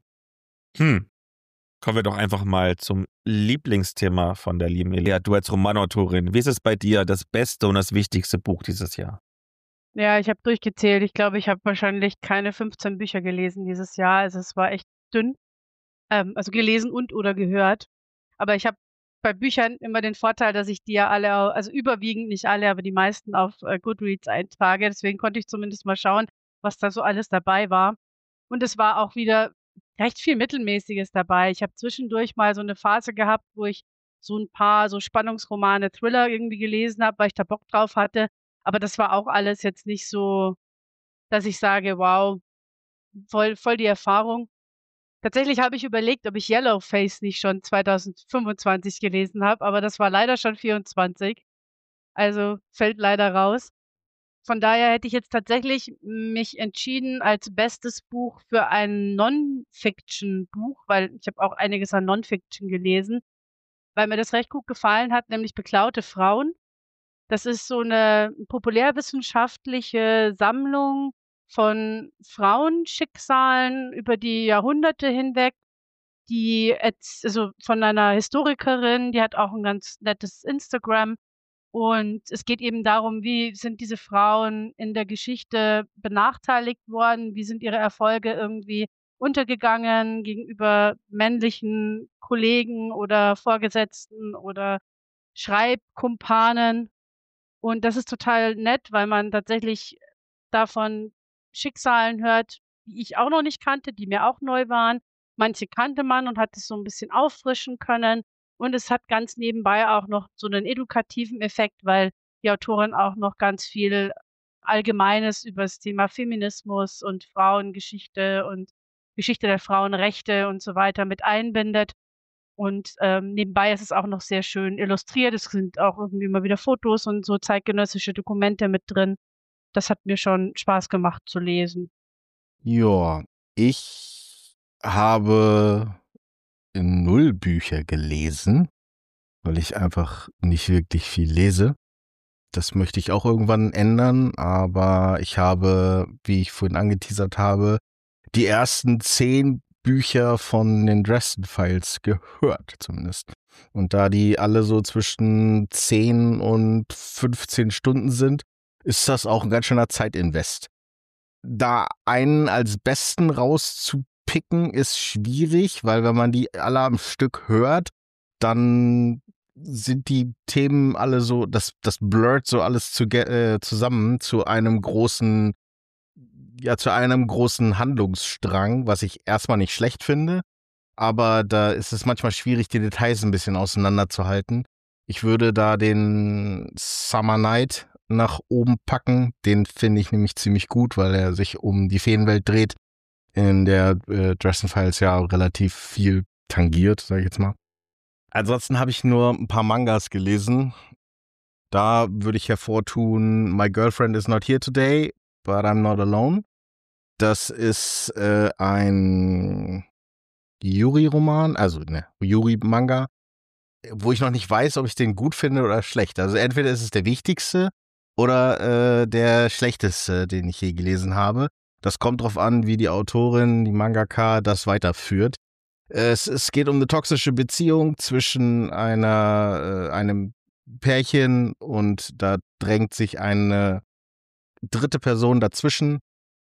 Hm. Kommen wir doch einfach mal zum Lieblingsthema von der lieben Elia. Du als Romanautorin, wie ist es bei dir das beste und das wichtigste Buch dieses Jahr? Ja, ich habe durchgezählt. Ich glaube, ich habe wahrscheinlich keine fünfzehn Bücher gelesen dieses Jahr. Also es war echt dünn. Ähm, also gelesen und oder gehört. Aber ich habe bei Büchern immer den Vorteil, dass ich die ja alle, au- also überwiegend nicht alle, aber die meisten auf äh, Goodreads eintrage. Deswegen konnte ich zumindest mal schauen, was da so alles dabei war. Und es war auch wieder recht viel Mittelmäßiges dabei. Ich habe zwischendurch mal so eine Phase gehabt, wo ich so ein paar so Spannungsromane, Thriller irgendwie gelesen habe, weil ich da Bock drauf hatte. Aber das war auch alles jetzt nicht so, dass ich sage: „Wow, voll voll die Erfahrung." Tatsächlich habe ich überlegt, ob ich Yellowface nicht schon zwanzig fünfundzwanzig gelesen habe, aber das war leider schon vierundzwanzig, also fällt leider raus. Von daher hätte ich jetzt tatsächlich mich entschieden als bestes Buch für ein Non-Fiction-Buch, weil ich habe auch einiges an Non-Fiction gelesen, weil mir das recht gut gefallen hat, nämlich „Beklaute Frauen". Das ist so 'ne populärwissenschaftliche Sammlung von Frauenschicksalen über die Jahrhunderte hinweg, die etz also, von einer Historikerin, die hat auch 'n ganz nettes Instagram. Und es geht eben darum, wie sind diese Frauen in der Geschichte benachteiligt worden? Wie sind ihre Erfolge irgendwie untergegangen gegenüber männlichen Kollegen oder Vorgesetzten oder Schreibkumpanen? Und das ist total nett, weil man tatsächlich davon Schicksalen hört, die ich auch noch nicht kannte, die mir auch neu waren. Manche kannte man und hat es so 'n bisschen auffrischen können. Und es hat ganz nebenbei auch noch so 'nen edukativen Effekt, weil die Autorin auch noch ganz viel Allgemeines übers Thema Feminismus und Frauengeschichte und Geschichte der Frauenrechte und so weiter mit einbindet. Und, ähm, nebenbei ist es auch noch sehr schön illustriert. Es sind auch irgendwie immer wieder Fotos und so zeitgenössische Dokumente mit drin. Das hat mir schon Spaß gemacht zu lesen. Ja, ich habe null Bücher gelesen, weil ich einfach nicht wirklich viel lese. Das möchte ich auch irgendwann ändern, aber ich habe, wie ich vorhin angeteasert habe, die ersten zehn Bücher von den Dresden Files gehört, zumindest. Und da die alle so zwischen zehn und fünfzehn Stunden sind, ist das auch ein ganz schöner Zeitinvest. Da einen als besten rauszupicken, ist schwierig, weil wenn man die alle am Stück hört, dann sind die Themen alle so, das, das blurrt so alles zu, äh, zusammen zu einem großen, ja, zu einem großen Handlungsstrang, was ich erstmal nicht schlecht finde, aber da ist es manchmal schwierig, die Details ein bisschen auseinanderzuhalten. Ich würde da den Summer Night nach oben packen. Den finde ich nämlich ziemlich gut, weil er sich um die Feenwelt dreht, in der äh, Dresden Files ja relativ viel tangiert, sage ich jetzt mal. Ansonsten habe ich nur ein paar Mangas gelesen. Da würde ich hervortun My Girlfriend is not here today, but I'm not alone. Das ist äh, ein Yuri-Roman, also ne, Yuri-Manga, wo ich noch nicht weiß, ob ich den gut finde oder schlecht. Also entweder ist es der wichtigste oder äh, der schlechteste, den ich je gelesen habe. Das kommt drauf an, wie die Autorin, die Mangaka, das weiterführt. Es, es geht um eine toxische Beziehung zwischen einer, äh, einem Pärchen und da drängt sich eine dritte Person dazwischen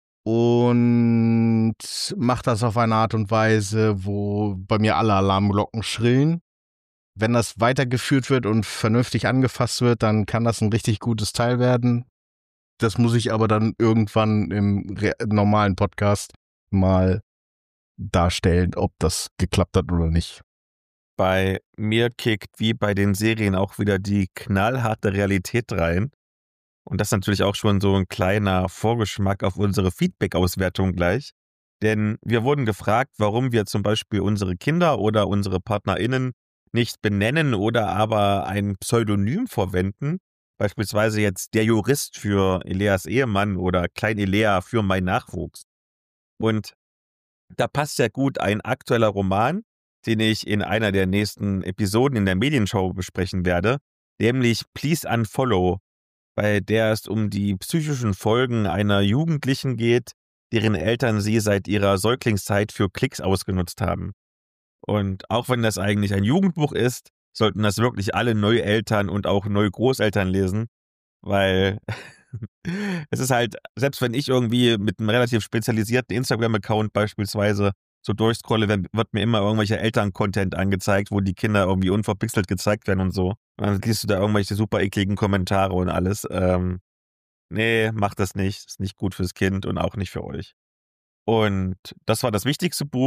und macht das auf eine Art und Weise, wo bei mir alle Alarmglocken schrillen. Wenn das weitergeführt wird und vernünftig angefasst wird, dann kann das ein richtig gutes Teil werden. Das muss ich aber dann irgendwann im normalen Podcast mal darstellen, ob das geklappt hat oder nicht. Bei mir kickt wie bei den Serien auch wieder die knallharte Realität rein. Und das ist natürlich auch schon so ein kleiner Vorgeschmack auf unsere Feedback-Auswertung gleich. Denn wir wurden gefragt, warum wir zum Beispiel unsere Kinder oder unsere PartnerInnen nicht benennen oder aber ein Pseudonym verwenden. Beispielsweise jetzt der Jurist für Eleas Ehemann oder Klein Elea für mein Nachwuchs. Und da passt ja gut ein aktueller Roman, den ich in einer der nächsten Episoden in der Medienshow besprechen werde, nämlich Please Unfollow, bei der es um die psychischen Folgen einer Jugendlichen geht, deren Eltern sie seit ihrer Säuglingszeit für Klicks ausgenutzt haben. Und auch wenn das eigentlich ein Jugendbuch ist, sollten das wirklich alle Neueltern und auch Neugroßeltern lesen, weil es ist halt, selbst wenn ich irgendwie mit einem relativ spezialisierten Instagram-Account beispielsweise so durchscrolle, wird mir immer irgendwelcher Eltern-Content angezeigt, wo die Kinder irgendwie unverpixelt gezeigt werden und so. Und dann liest du da irgendwelche super ekligen Kommentare und alles. Ähm, nee, macht das nicht. Ist nicht gut fürs Kind und auch nicht für euch. Und das war das wichtigste Buch.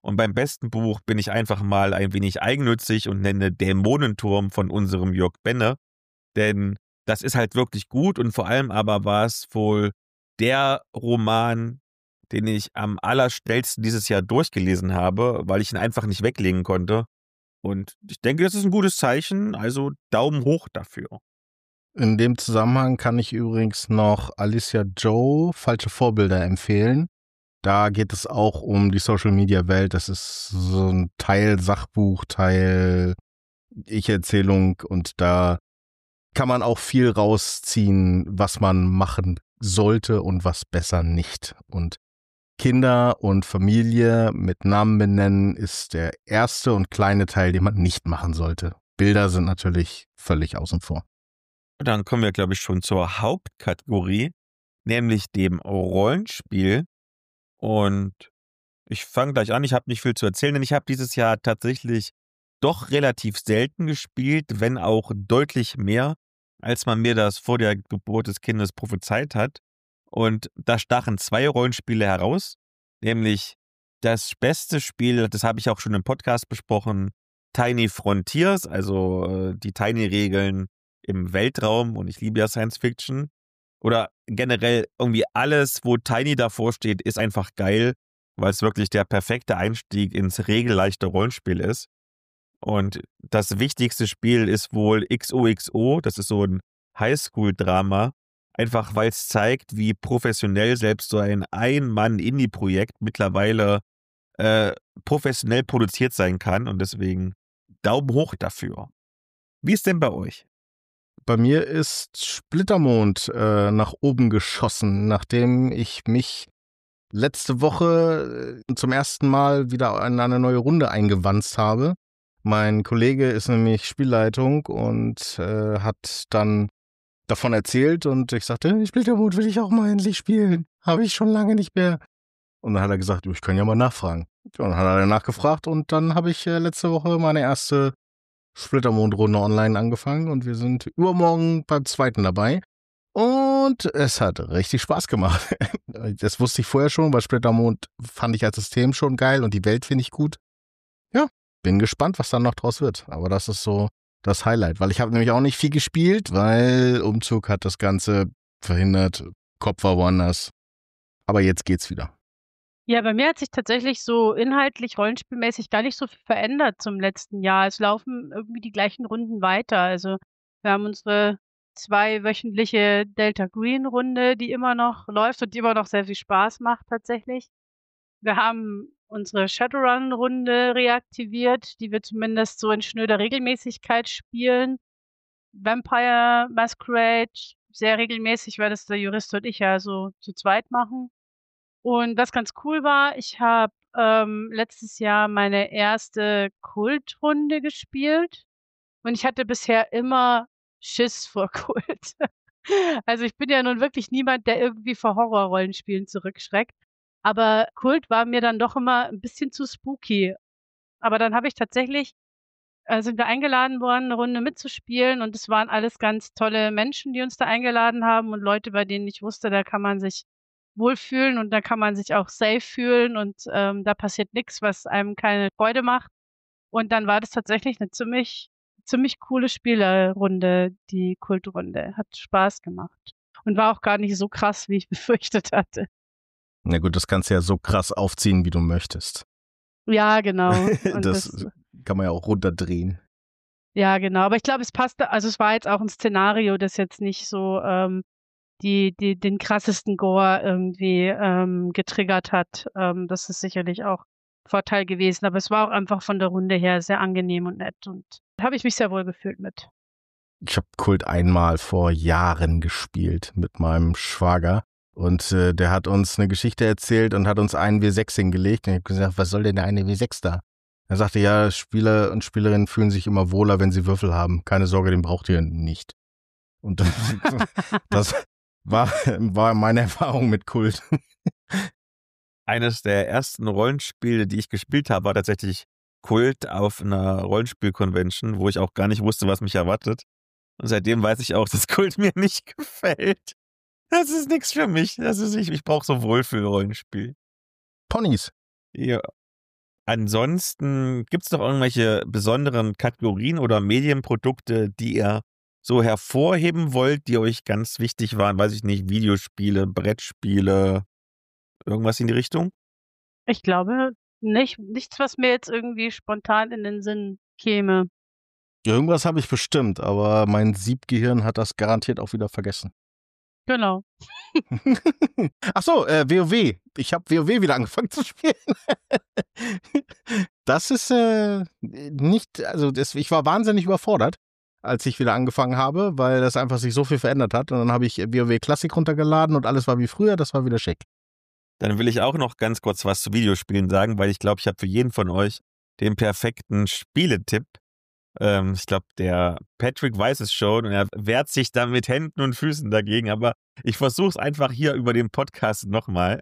Und beim besten Buch bin ich einfach mal ein wenig eigennützig und nenne Dämonenturm von unserem Jörg Benne. Denn das ist halt wirklich gut und vor allem aber war es wohl der Roman, den ich am allerschnellsten dieses Jahr durchgelesen habe, weil ich ihn einfach nicht weglegen konnte. Und ich denke, das ist ein gutes Zeichen, also Daumen hoch dafür. In dem Zusammenhang kann ich übrigens noch Alicia Joe, Falsche Vorbilder, empfehlen. Da geht es auch um die Social-Media-Welt. Das ist so ein Teil Sachbuch, Teil Ich-Erzählung und da kann man auch viel rausziehen, was man machen sollte und was besser nicht. Und Kinder und Familie mit Namen benennen ist der erste und kleine Teil, den man nicht machen sollte. Bilder sind natürlich völlig außen vor. Dann kommen wir, glaube ich, schon zur Hauptkategorie, nämlich dem Rollenspiel. Und ich fange gleich an, ich habe nicht viel zu erzählen, denn ich habe dieses Jahr tatsächlich doch relativ selten gespielt, wenn auch deutlich mehr, als man mir das vor der Geburt des Kindes prophezeit hat. Und da stachen zwei Rollenspiele heraus, nämlich das beste Spiel, das habe ich auch schon im Podcast besprochen, Tiny Frontiers, also äh, die Tiny-Regeln im Weltraum, und ich liebe ja Science Fiction. Oder generell irgendwie alles, wo Tiny davor steht, ist einfach geil, weil es wirklich der perfekte Einstieg ins regelleichte Rollenspiel ist. Und das wichtigste Spiel ist wohl X O X O, das ist so ein Highschool-Drama, einfach weil es zeigt, wie professionell selbst so ein Ein-Mann-Indie-Projekt mittlerweile äh, professionell produziert sein kann und deswegen Daumen hoch dafür. Wie ist denn bei euch? Bei mir ist Splittermond äh, nach oben geschossen, nachdem ich mich letzte Woche äh, zum ersten Mal wieder in eine neue Runde eingewanzt habe. Mein Kollege ist nämlich Spielleitung und äh, hat dann davon erzählt und ich sagte, Splittermond will ich auch mal endlich spielen. Habe ich schon lange nicht mehr. Und dann hat er gesagt, ich kann ja mal nachfragen. Und dann hat er nachgefragt und dann habe ich äh, letzte Woche meine erste Splittermond-Runde online angefangen und wir sind übermorgen beim zweiten dabei. Und es hat richtig Spaß gemacht. Das wusste ich vorher schon, weil Splittermond fand ich als System schon geil und die Welt finde ich gut. Ja, bin gespannt, was dann noch draus wird. Aber das ist so das Highlight, weil ich habe nämlich auch nicht viel gespielt, weil Umzug hat das Ganze verhindert. Kopf war woanders. Aber jetzt geht's wieder. Ja, bei mir hat sich tatsächlich so inhaltlich, rollenspielmäßig gar nicht so viel verändert zum letzten Jahr. Es laufen irgendwie die gleichen Runden weiter. Also wir haben unsere zweiwöchentliche Delta Green Runde, die immer noch läuft und die immer noch sehr viel Spaß macht tatsächlich. Wir haben unsere Shadowrun Runde reaktiviert, die wir zumindest so in schnöder Regelmäßigkeit spielen. Vampire Masquerade sehr regelmäßig, weil das der Jurist und ich ja so zu zweit machen. Und was ganz cool war, ich habe ähm, letztes Jahr meine erste Kultrunde gespielt und ich hatte bisher immer Schiss vor Kult. Also ich bin ja nun wirklich niemand, der irgendwie vor Horrorrollenspielen zurückschreckt. Aber Kult war mir dann doch immer ein bisschen zu spooky. Aber dann habe ich tatsächlich, äh, sind wir eingeladen worden, eine Runde mitzuspielen und es waren alles ganz tolle Menschen, die uns da eingeladen haben und Leute, bei denen ich wusste, da kann man sich wohlfühlen und da kann man sich auch safe fühlen und ähm, da passiert nichts, was einem keine Freude macht. Und dann war das tatsächlich eine ziemlich, ziemlich coole Spielerrunde, die Kultrunde. Hat Spaß gemacht. Und war auch gar nicht so krass, wie ich befürchtet hatte. Na gut, das kannst du ja so krass aufziehen, wie du möchtest. Ja, genau. Und das, das kann man ja auch runterdrehen. Ja, genau. Aber ich glaube, es passte, also es war jetzt auch ein Szenario, das jetzt nicht so ähm, die, die, den krassesten Gore irgendwie ähm, getriggert hat. Ähm, das ist sicherlich auch Vorteil gewesen. Aber es war auch einfach von der Runde her sehr angenehm und nett. Und da habe ich mich sehr wohl gefühlt mit. Ich habe Kult einmal vor Jahren gespielt mit meinem Schwager. Und äh, der hat uns eine Geschichte erzählt und hat uns einen W sechs hingelegt. Und ich habe gesagt, was soll denn der eine W sechs da? Er sagte, ja, Spieler und Spielerinnen fühlen sich immer wohler, wenn sie Würfel haben. Keine Sorge, den braucht ihr nicht. Und das war, war meine Erfahrung mit Kult. Eines der ersten Rollenspiele, die ich gespielt habe, war tatsächlich Kult auf einer Rollenspiel-Convention, wo ich auch gar nicht wusste, was mich erwartet. Und seitdem weiß ich auch, dass Kult mir nicht gefällt. Das ist nichts für mich. Das ist nicht, ich brauche so Wohlfühl-Rollenspiel. Ponys. Ja. Ansonsten gibt es noch irgendwelche besonderen Kategorien oder Medienprodukte, die ihr so hervorheben wollt, die euch ganz wichtig waren? Weiß ich nicht, Videospiele, Brettspiele, irgendwas in die Richtung? Ich glaube nicht, nichts, was mir jetzt irgendwie spontan in den Sinn käme. Irgendwas habe ich bestimmt, aber mein Siebgehirn hat das garantiert auch wieder vergessen. Genau. Ach so, äh, WoW. Ich habe WoW wieder angefangen zu spielen. Das ist äh, nicht, also das, ich war wahnsinnig überfordert, als ich wieder angefangen habe, weil das einfach sich so viel verändert hat. Und dann habe ich WoW Classic runtergeladen und alles war wie früher, das war wieder schick. Dann will ich auch noch ganz kurz was zu Videospielen sagen, weil ich glaube, ich habe für jeden von euch den perfekten Spieletipp. Ähm, ich glaube, der Patrick weiß es schon und er wehrt sich dann mit Händen und Füßen dagegen, aber ich versuche es einfach hier über den Podcast nochmal.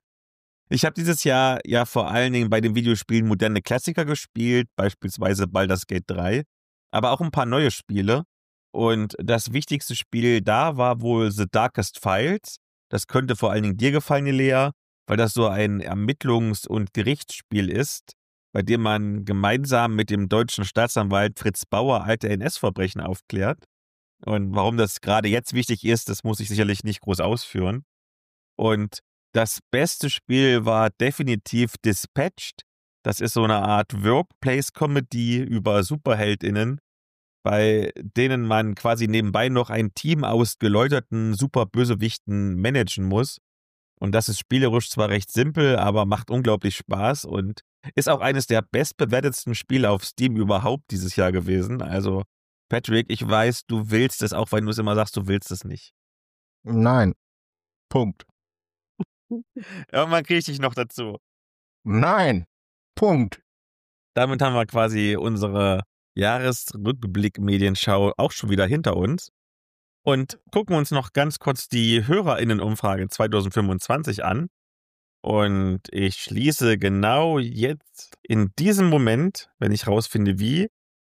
Ich habe dieses Jahr ja vor allen Dingen bei den Videospielen moderne Klassiker gespielt, beispielsweise Baldur's Gate drei, aber auch ein paar neue Spiele. Und das wichtigste Spiel da war wohl The Darkest Files. Das könnte vor allen Dingen dir gefallen, Lea, weil das so ein Ermittlungs- und Gerichtsspiel ist, bei dem man gemeinsam mit dem deutschen Staatsanwalt Fritz Bauer alte N S-Verbrechen aufklärt. Und warum das gerade jetzt wichtig ist, das muss ich sicherlich nicht groß ausführen. Und das beste Spiel war definitiv Dispatched. Das ist so eine Art Workplace-Comedy über SuperheldInnen, bei denen man quasi nebenbei noch ein Team aus geläuterten Superbösewichten managen muss. Und das ist spielerisch zwar recht simpel, aber macht unglaublich Spaß und ist auch eines der bestbewertetsten Spiele auf Steam überhaupt dieses Jahr gewesen. Also, Patrick, ich weiß, du willst es, auch wenn du es immer sagst, du willst es nicht. Nein. Punkt. Irgendwann kriege ich dich noch dazu. Nein. Punkt. Damit haben wir quasi unsere Jahresrückblick-Medienschau auch schon wieder hinter uns. Und gucken uns noch ganz kurz die HörerInnen-Umfrage zwanzig fünfundzwanzig an. Und ich schließe genau jetzt in diesem Moment, wenn ich rausfinde, wie,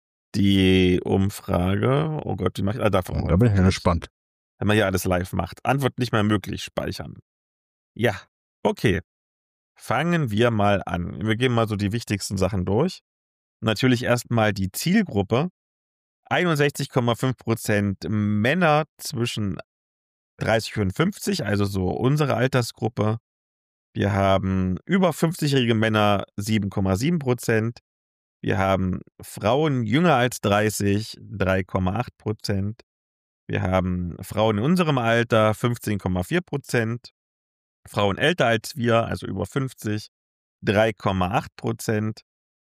die Umfrage. Oh Gott, wie mache ich? Ah, davon. Oh, da bin ich ja gespannt. Wenn man hier alles live macht. Antwort nicht mehr möglich, speichern. Ja, okay. Fangen wir mal an. Wir gehen mal so die wichtigsten Sachen durch. Natürlich erstmal die Zielgruppe. einundsechzig Komma fünf Prozent Männer zwischen dreißig und fünfzig, also so unsere Altersgruppe. Wir haben über fünfzigjährige Männer sieben Komma sieben Prozent. Wir haben Frauen jünger als dreißig, drei Komma acht Prozent. Wir haben Frauen in unserem Alter fünfzehn Komma vier Prozent. Frauen älter als wir, also über fünfzig, drei Komma acht Prozent.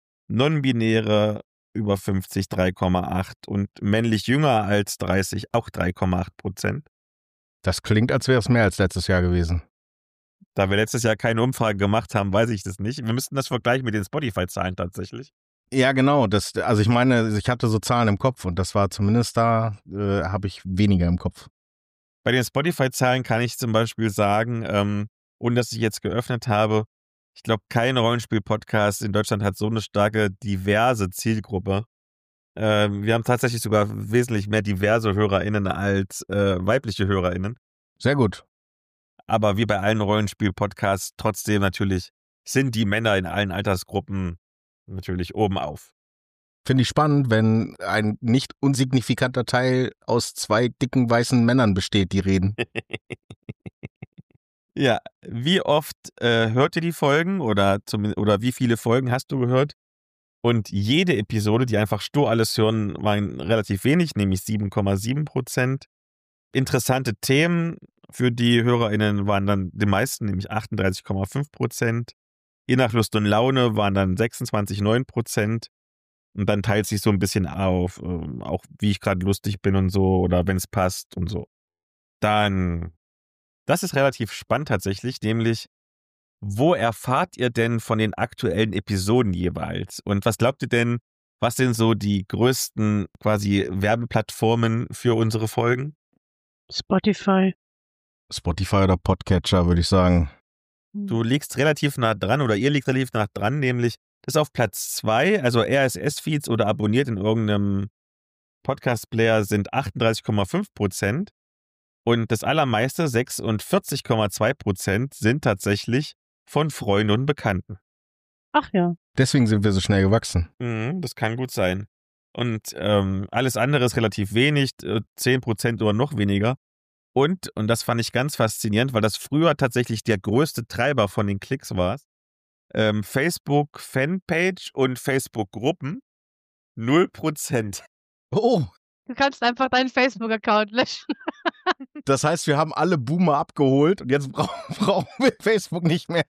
Non-binäre über fünfzig, drei Komma acht und männlich jünger als dreißig, auch drei Komma acht Prozent. Das klingt, als wäre es mehr als letztes Jahr gewesen. Da wir letztes Jahr keine Umfrage gemacht haben, weiß ich das nicht. Wir müssten das vergleichen mit den Spotify-Zahlen tatsächlich. Ja, genau. Das, also ich meine, ich hatte so Zahlen im Kopf und das war zumindest da, äh, habe ich weniger im Kopf. Bei den Spotify-Zahlen kann ich zum Beispiel sagen, ähm, ohne dass ich jetzt geöffnet habe, ich glaube, kein Rollenspiel-Podcast in Deutschland hat so eine starke, diverse Zielgruppe. Ähm, wir haben tatsächlich sogar wesentlich mehr diverse HörerInnen als äh, weibliche HörerInnen. Sehr gut. Aber wie bei allen Rollenspiel-Podcasts, trotzdem natürlich sind die Männer in allen Altersgruppen natürlich oben auf. Finde ich spannend, wenn ein nicht unsignifikanter Teil aus zwei dicken weißen Männern besteht, die reden. Ja, wie oft äh, hört ihr die Folgen oder, zum, oder wie viele Folgen hast du gehört? Und jede Episode, die einfach stur alles hören, waren relativ wenig, nämlich sieben Komma sieben Prozent. Interessante Themen für die HörerInnen waren dann die meisten, nämlich achtunddreißig Komma fünf Prozent. Je nach Lust und Laune waren dann sechsundzwanzig Komma neun Prozent. Und dann teilt sich so ein bisschen auf, äh, auch wie ich gerade lustig bin und so oder wenn es passt und so. Dann, das ist relativ spannend tatsächlich, nämlich, wo erfahrt ihr denn von den aktuellen Episoden jeweils? Und was glaubt ihr denn, was sind so die größten quasi Werbeplattformen für unsere Folgen? Spotify. Spotify oder Podcatcher, würde ich sagen. Du liegst relativ nah dran oder ihr liegt relativ nah dran, nämlich das ist auf Platz zwei, also R S S-Feeds oder abonniert in irgendeinem Podcast-Player sind achtunddreißig Komma fünf Prozent und das allermeiste, sechsundvierzig Komma zwei Prozent, sind tatsächlich von Freunden und Bekannten. Ach ja. Deswegen sind wir so schnell gewachsen. Mhm, das kann gut sein. Und ähm, alles andere ist relativ wenig, äh, zehn Prozent oder noch weniger. Und, und das fand ich ganz faszinierend, weil das früher tatsächlich der größte Treiber von den Klicks war, ähm, Facebook-Fanpage und Facebook-Gruppen, null Prozent. Oh, Du kannst einfach deinen Facebook-Account löschen. das heißt, wir haben alle Boomer abgeholt und jetzt brauchen, brauchen wir Facebook nicht mehr.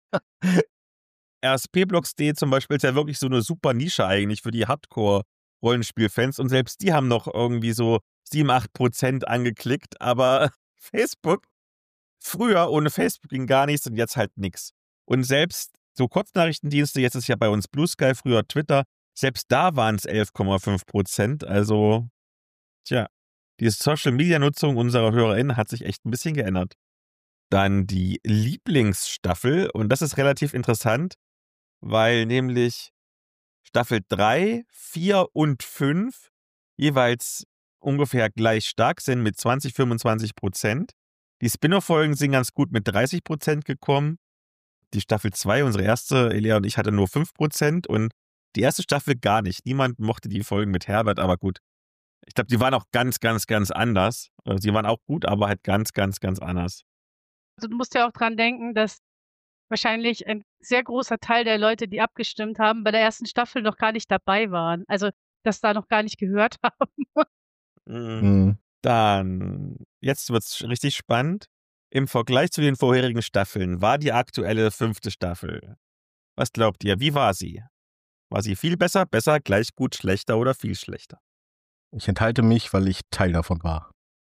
R S P-Blogs.de zum Beispiel ist ja wirklich so eine super Nische eigentlich für die Hardcore-Rollenspiel-Fans und selbst die haben noch irgendwie so sieben, acht Prozent angeklickt, aber Facebook, früher ohne Facebook ging gar nichts und jetzt halt nichts. Und selbst so Kurznachrichtendienste, jetzt ist ja bei uns Blue Sky, früher Twitter, selbst da waren es elf Komma fünf Prozent, also tja, die Social-Media-Nutzung unserer HörerInnen hat sich echt ein bisschen geändert. Dann die Lieblingsstaffel und das ist relativ interessant, weil nämlich Staffel drei, vier und fünf jeweils ungefähr gleich stark sind mit zwanzig, fünfundzwanzig Prozent. Die Spin-off-Folgen sind ganz gut mit dreißig Prozent gekommen. Die Staffel zwei, unsere erste, Elia und ich, hatte nur fünf Prozent und die erste Staffel gar nicht. Niemand mochte die Folgen mit Herbert, aber gut. Ich glaube, die waren auch ganz, ganz, ganz anders. Sie waren auch gut, aber halt ganz, ganz, ganz anders. Also du musst ja auch dran denken, dass wahrscheinlich ein sehr großer Teil der Leute, die abgestimmt haben, bei der ersten Staffel noch gar nicht dabei waren. Also das da noch gar nicht gehört haben. Mhm. Dann, jetzt wird es richtig spannend. Im Vergleich zu den vorherigen Staffeln war die aktuelle fünfte Staffel. Was glaubt ihr, wie war sie? War sie viel besser, besser, gleich gut, schlechter oder viel schlechter? Ich enthalte mich, weil ich Teil davon war.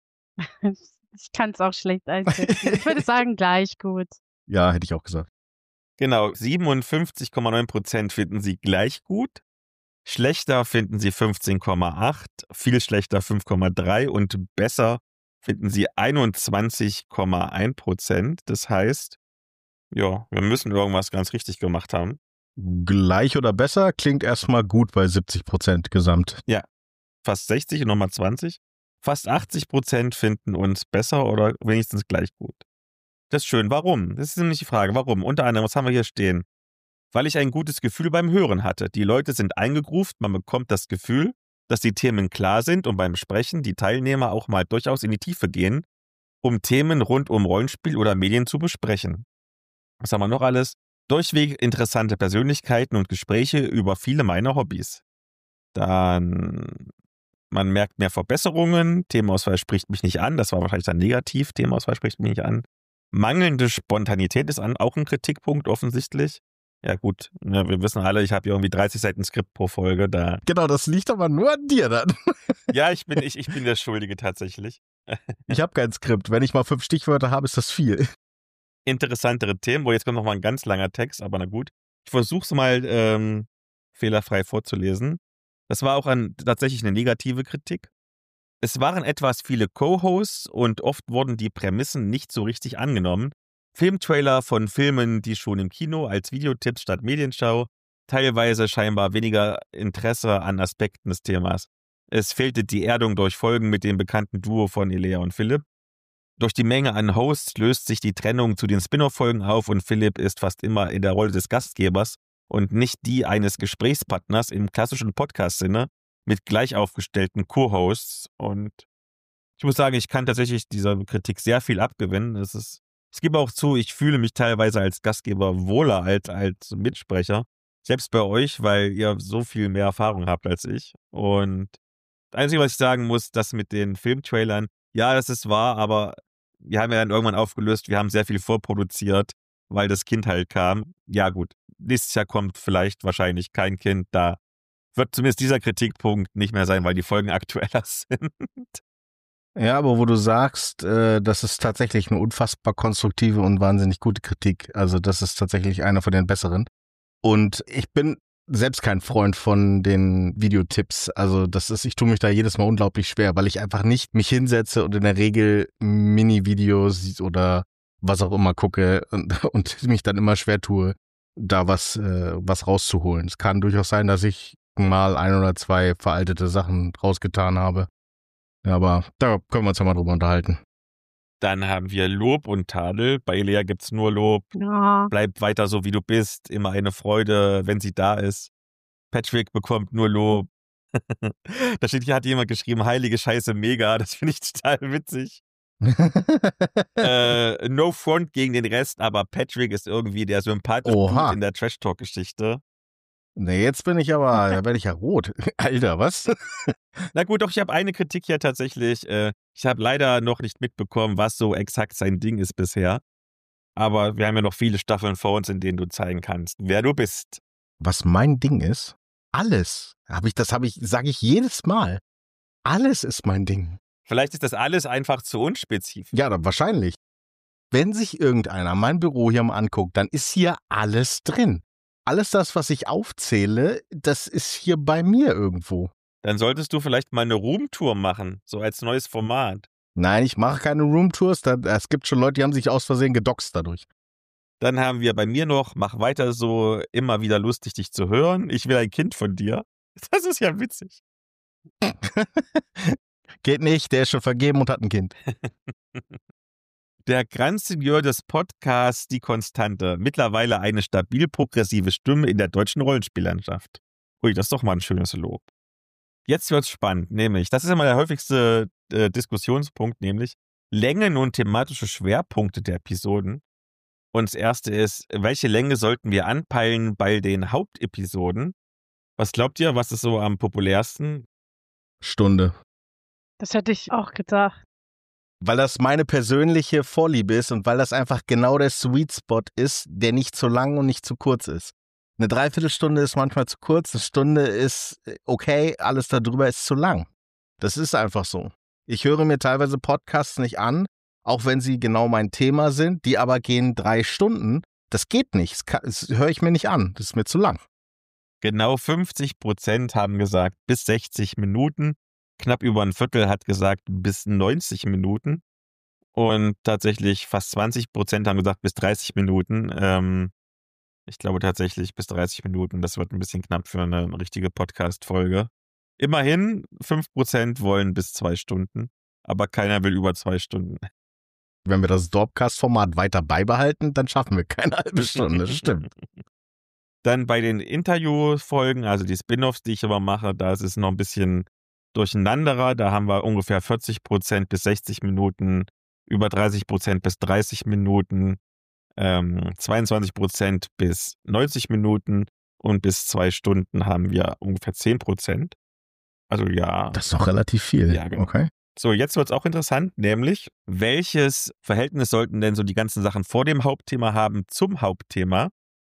Ich kann es auch schlecht einschätzen. Ich würde sagen, gleich gut. Ja, hätte ich auch gesagt. Genau, siebenundfünfzig Komma neun Prozent finden sie gleich gut. Schlechter finden sie fünfzehn Komma acht, viel schlechter fünf Komma drei und besser finden sie einundzwanzig Komma eins Prozent. Das heißt, ja, wir müssen irgendwas ganz richtig gemacht haben. Gleich oder besser klingt erstmal gut bei siebzig Prozent gesamt. Ja, fast sechzig und nochmal zwanzig. Fast achtzig Prozent finden uns besser oder wenigstens gleich gut. Das ist schön. Warum? Das ist nämlich die Frage. Warum? Unter anderem, was haben wir hier stehen? Weil ich ein gutes Gefühl beim Hören hatte. Die Leute sind eingegruft, man bekommt das Gefühl, dass die Themen klar sind und beim Sprechen die Teilnehmer auch mal durchaus in die Tiefe gehen, um Themen rund um Rollenspiel oder Medien zu besprechen. Was haben wir noch alles? Durchweg interessante Persönlichkeiten und Gespräche über viele meiner Hobbys. Dann, man merkt mehr Verbesserungen, Themenauswahl spricht mich nicht an, das war wahrscheinlich dann negativ, Themenauswahl spricht mich nicht an. Mangelnde Spontanität ist auch ein Kritikpunkt offensichtlich. Ja gut, ja, wir wissen alle, ich habe hier irgendwie dreißig Seiten Skript pro Folge. Da. Genau, das liegt aber nur an dir dann. Ja, ich bin, ich, ich bin der Schuldige tatsächlich. Ich habe kein Skript. Wenn ich mal fünf Stichwörter habe, ist das viel. Interessantere Themen, wo jetzt kommt noch mal ein ganz langer Text, aber na gut. Ich versuche es mal ähm, fehlerfrei vorzulesen. Das war auch ein, tatsächlich eine negative Kritik. Es waren etwas viele Co-Hosts und oft wurden die Prämissen nicht so richtig angenommen. Filmtrailer von Filmen, die schon im Kino als Videotipps statt Medienschau, teilweise scheinbar weniger Interesse an Aspekten des Themas. Es fehlte die Erdung durch Folgen mit dem bekannten Duo von Elea und Philipp. Durch die Menge an Hosts löst sich die Trennung zu den Spin-off-Folgen auf und Philipp ist fast immer in der Rolle des Gastgebers und nicht die eines Gesprächspartners im klassischen Podcast-Sinne mit gleich aufgestellten Co-Hosts. Und ich muss sagen, ich kann tatsächlich dieser Kritik sehr viel abgewinnen. Es ist Ich gebe auch zu, ich fühle mich teilweise als Gastgeber wohler als als Mitsprecher. Selbst bei euch, weil ihr so viel mehr Erfahrung habt als ich. Und das Einzige, was ich sagen muss, das mit den Filmtrailern, ja, das ist wahr, aber wir haben ja dann irgendwann aufgelöst, wir haben sehr viel vorproduziert, weil das Kind halt kam. Ja gut, nächstes Jahr kommt vielleicht wahrscheinlich kein Kind, da wird zumindest dieser Kritikpunkt nicht mehr sein, weil die Folgen aktueller sind. Ja, aber wo du sagst, äh, das ist tatsächlich eine unfassbar konstruktive und wahnsinnig gute Kritik. Also das ist tatsächlich einer von den besseren. Und ich bin selbst kein Freund von den Videotipps. Also das ist, ich tue mich da jedes Mal unglaublich schwer, weil ich einfach nicht mich hinsetze und in der Regel Mini-Videos oder was auch immer gucke und, und mich dann immer schwer tue, da was, äh, was rauszuholen. Es kann durchaus sein, dass ich mal ein oder zwei veraltete Sachen rausgetan habe. Ja, aber da können wir uns ja mal drüber unterhalten. Dann haben wir Lob und Tadel. Bei Lea gibt's nur Lob. Ja. Bleib weiter so, wie du bist. Immer eine Freude, wenn sie da ist. Patrick bekommt nur Lob. Da steht, hier hat jemand geschrieben, heilige Scheiße, mega. Das finde ich total witzig. äh, no front gegen den Rest, aber Patrick ist irgendwie der sympathische Dude in der Trash-Talk-Geschichte. Nee, jetzt bin ich aber, da werde ich ja rot. Alter, was? Na gut, doch, ich habe eine Kritik hier tatsächlich. Äh, ich habe leider noch nicht mitbekommen, was so exakt sein Ding ist bisher. Aber wir haben ja noch viele Staffeln vor uns, in denen du zeigen kannst, wer du bist. Was mein Ding ist? Alles. Hab ich, das habe ich, sage ich jedes Mal. Alles ist mein Ding. Vielleicht ist das alles einfach zu unspezifisch. Ja, dann wahrscheinlich. Wenn sich irgendeiner mein Büro hier mal anguckt, dann ist hier alles drin. Alles das, was ich aufzähle, das ist hier bei mir irgendwo. Dann solltest du vielleicht mal eine Roomtour machen, so als neues Format. Nein, ich mache keine Roomtours. Da, es gibt schon Leute, die haben sich aus Versehen gedoxt dadurch. Dann haben wir bei mir noch, mach weiter so, immer wieder lustig, dich zu hören. Ich will ein Kind von dir. Das ist ja witzig. Geht nicht, der ist schon vergeben und hat ein Kind. Der Grand-Seigneur des Podcasts, die Konstante. Mittlerweile eine stabil progressive Stimme in der deutschen Rollenspiellandschaft. Ui, das ist doch mal ein schönes Lob. Jetzt wird's spannend, nämlich, das ist immer der häufigste äh, Diskussionspunkt, nämlich Längen und thematische Schwerpunkte der Episoden. Und das erste ist, welche Länge sollten wir anpeilen bei den Hauptepisoden? Was glaubt ihr, was ist so am populärsten? Stunde. Das hätte ich auch gedacht. Weil das meine persönliche Vorliebe ist und weil das einfach genau der Sweet Spot ist, der nicht zu lang und nicht zu kurz ist. Eine Dreiviertelstunde ist manchmal zu kurz, eine Stunde ist okay, alles darüber ist zu lang. Das ist einfach so. Ich höre mir teilweise Podcasts nicht an, auch wenn sie genau mein Thema sind, die aber gehen drei Stunden. Das geht nicht, das, kann, das höre ich mir nicht an, das ist mir zu lang. Genau fünfzig Prozent haben gesagt bis sechzig Minuten. Knapp über ein Viertel hat gesagt bis neunzig Minuten. Und tatsächlich fast zwanzig Prozent haben gesagt bis dreißig Minuten. Ähm, ich glaube tatsächlich bis dreißig Minuten. Das wird ein bisschen knapp für eine richtige Podcast-Folge. Immerhin, fünf Prozent wollen bis zwei Stunden. Aber keiner will über zwei Stunden. Wenn wir das Dorpcast-Format weiter beibehalten, dann schaffen wir keine halbe Stunde. Das stimmt. Dann bei den Interview-Folgen, also die Spin-Offs, die ich immer mache, da ist es noch ein bisschen durcheinanderer. Da haben wir ungefähr vierzig Prozent bis sechzig Minuten, über dreißig Prozent bis dreißig Minuten, ähm, zweiundzwanzig Prozent bis neunzig Minuten und bis zwei Stunden haben wir ungefähr zehn Prozent. Also ja. Das ist doch relativ viel. Ja, genau. Okay. So, jetzt wird es auch interessant, nämlich welches Verhältnis sollten denn so die ganzen Sachen vor dem Hauptthema haben zum Hauptthema?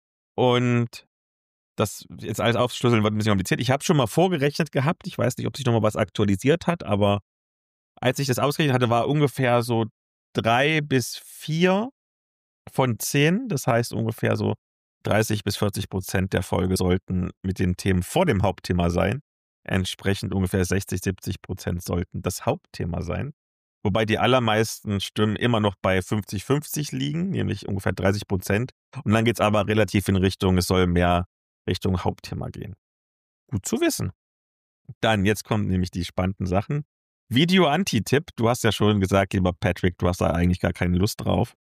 Und das jetzt alles aufschlüsseln wird ein bisschen kompliziert. Ich habe schon mal vorgerechnet gehabt. Ich weiß nicht, ob sich noch mal was aktualisiert hat, aber als ich das ausgerechnet hatte, war ungefähr so drei bis vier von zehn. Das heißt, ungefähr so dreißig bis vierzig Prozent der Folge sollten mit den Themen vor dem Hauptthema sein. Entsprechend ungefähr sechzig, siebzig Prozent sollten das Hauptthema sein. Wobei die allermeisten Stimmen immer noch bei fünfzig fünfzig liegen, nämlich ungefähr dreißig Prozent. Und dann geht es aber relativ in Richtung, es soll mehr Richtung Hauptthema gehen. Gut zu wissen. Dann, jetzt kommen nämlich die spannenden Sachen. Video-Anti-Tipp. Du hast ja schon gesagt, lieber Patrick, du hast da eigentlich gar keine Lust drauf.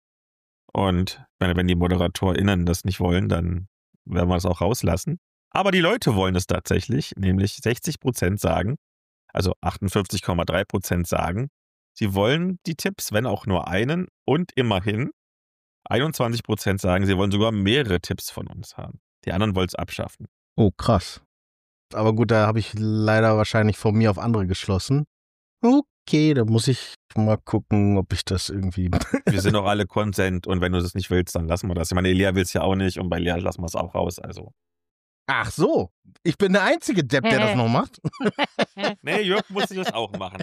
Und wenn die ModeratorInnen das nicht wollen, dann werden wir es auch rauslassen. Aber die Leute wollen es tatsächlich, nämlich sechzig Prozent sagen, also achtundfünfzig Komma drei Prozent sagen, sie wollen die Tipps, wenn auch nur einen, und immerhin einundzwanzig Prozent sagen, sie wollen sogar mehrere Tipps von uns haben. Die anderen wollen es abschaffen. Oh, krass. Aber gut, da habe ich leider wahrscheinlich von mir auf andere geschlossen. Okay, da muss ich mal gucken, ob ich das irgendwie... Wir sind doch alle Consent und wenn du das nicht willst, dann lassen wir das. Ich meine, Elia will es ja auch nicht und bei Lea lassen wir es auch raus, also... Ach so, ich bin der einzige Depp, der das noch macht. Nee, Jörg muss das auch machen.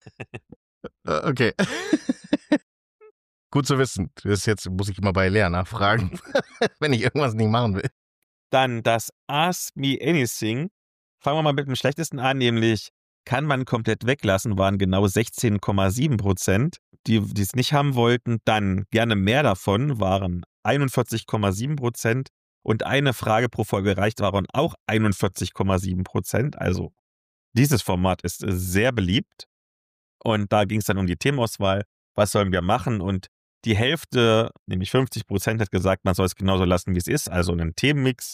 Okay. Gut zu wissen. Das jetzt muss ich immer bei Lea nachfragen, wenn ich irgendwas nicht machen will. Dann das Ask Me Anything. Fangen wir mal mit dem schlechtesten an, nämlich kann man komplett weglassen, waren genau sechzehn Komma sieben Prozent. Die, die es nicht haben wollten, dann gerne mehr davon, waren einundvierzig Komma sieben Prozent. Und eine Frage pro Folge reicht, waren auch einundvierzig Komma sieben Prozent. Also dieses Format ist sehr beliebt. Und da ging es dann um die Themenauswahl. was sollen wir machen? Und die Hälfte, nämlich fünfzig Prozent, hat gesagt, man soll es genauso lassen, wie es ist, also einen Themenmix.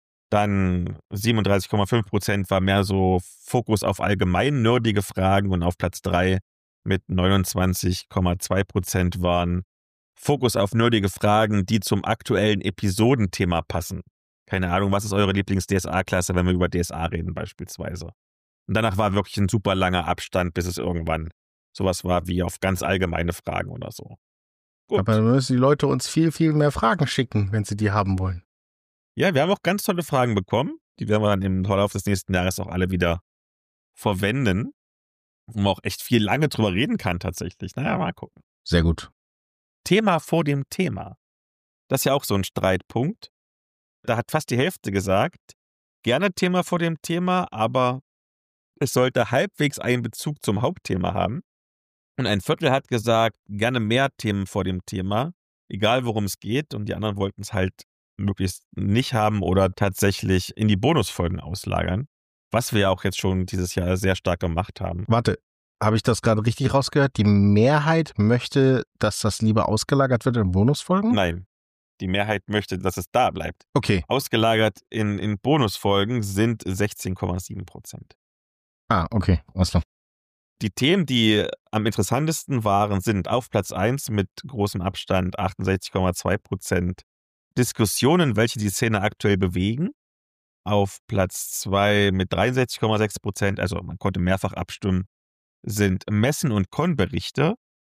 Dann siebenunddreißig Komma fünf Prozent war mehr so Fokus auf allgemein nerdige Fragen und auf Platz drei mit neunundzwanzig Komma zwei Prozent waren Fokus auf nerdige Fragen, die zum aktuellen Episodenthema passen. Keine Ahnung, was ist eure Lieblings-D S A-Klasse, wenn wir über D S A reden beispielsweise. Und danach war wirklich ein super langer Abstand, bis es irgendwann sowas war wie auf ganz allgemeine Fragen oder so. Gut. Aber dann müssen die Leute uns viel, viel mehr Fragen schicken, wenn sie die haben wollen. Ja, wir haben auch ganz tolle Fragen bekommen. Die werden wir dann im Verlauf des nächsten Jahres auch alle wieder verwenden. Wo man auch echt viel lange drüber reden kann tatsächlich. Naja, mal gucken. Sehr gut. Thema vor dem Thema. Das ist ja auch so ein Streitpunkt. Da hat fast die Hälfte gesagt, gerne Thema vor dem Thema, aber es sollte halbwegs einen Bezug zum Hauptthema haben. Und ein Viertel hat gesagt, gerne mehr Themen vor dem Thema, egal worum es geht. Und die anderen wollten es halt möglichst nicht haben oder tatsächlich in die Bonusfolgen auslagern. Was wir ja auch jetzt schon dieses Jahr sehr stark gemacht haben. Warte, habe ich das gerade richtig rausgehört? Die Mehrheit möchte, dass das lieber ausgelagert wird in Bonusfolgen? Nein, die Mehrheit möchte, dass es da bleibt. Okay. Ausgelagert in, in Bonusfolgen sind sechzehn Komma sieben Prozent. Ah, okay. Alles klar. Die Themen, die am interessantesten waren, sind auf Platz eins mit großem Abstand achtundsechzig Komma zwei Prozent Diskussionen, welche die Szene aktuell bewegen. Auf Platz zwei mit dreiundsechzig Komma sechs Prozent, also man konnte mehrfach abstimmen, sind Messen und Con-Berichte.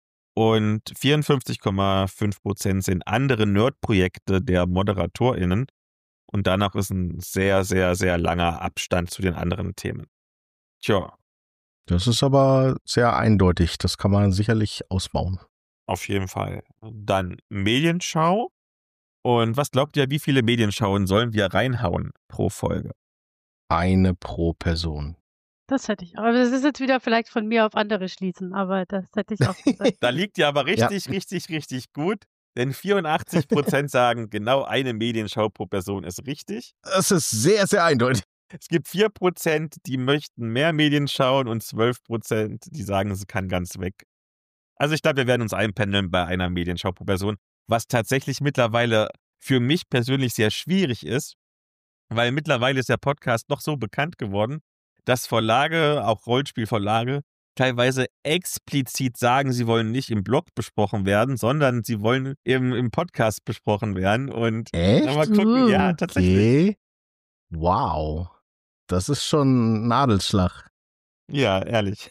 Und vierundfünfzig Komma fünf Prozent sind andere Nerd-Projekte der ModeratorInnen. Und danach ist ein sehr, sehr, sehr langer Abstand zu den anderen Themen. Tja. Das ist aber sehr eindeutig. Das kann man sicherlich ausbauen. Auf jeden Fall. Dann Medienschau. Und was glaubt ihr, wie viele Medienschauen sollen wir reinhauen pro Folge? Eine pro Person. Das hätte ich auch. Aber das ist jetzt wieder vielleicht von mir auf andere schließen, aber das hätte ich auch gesagt. Da liegt ihr aber richtig, ja. richtig, richtig gut. Denn vierundachtzig Prozent sagen, genau eine Medienschau pro Person ist richtig. Das ist sehr, sehr eindeutig. Es gibt vier Prozent, die möchten mehr Medien schauen und zwölf Prozent, die sagen, sie kann ganz weg. Also ich glaube, wir werden uns einpendeln bei einer Medienschau pro Person, was tatsächlich mittlerweile für mich persönlich sehr schwierig ist, weil mittlerweile ist der Podcast noch so bekannt geworden, dass Verlage, auch Rollenspielverlage, teilweise explizit sagen, sie wollen nicht im Blog besprochen werden, sondern sie wollen im, im Podcast besprochen werden. Und echt? Mal gucken, ja, tatsächlich. Okay. Wow. Das ist schon ein Nadelschlag. Ja, ehrlich.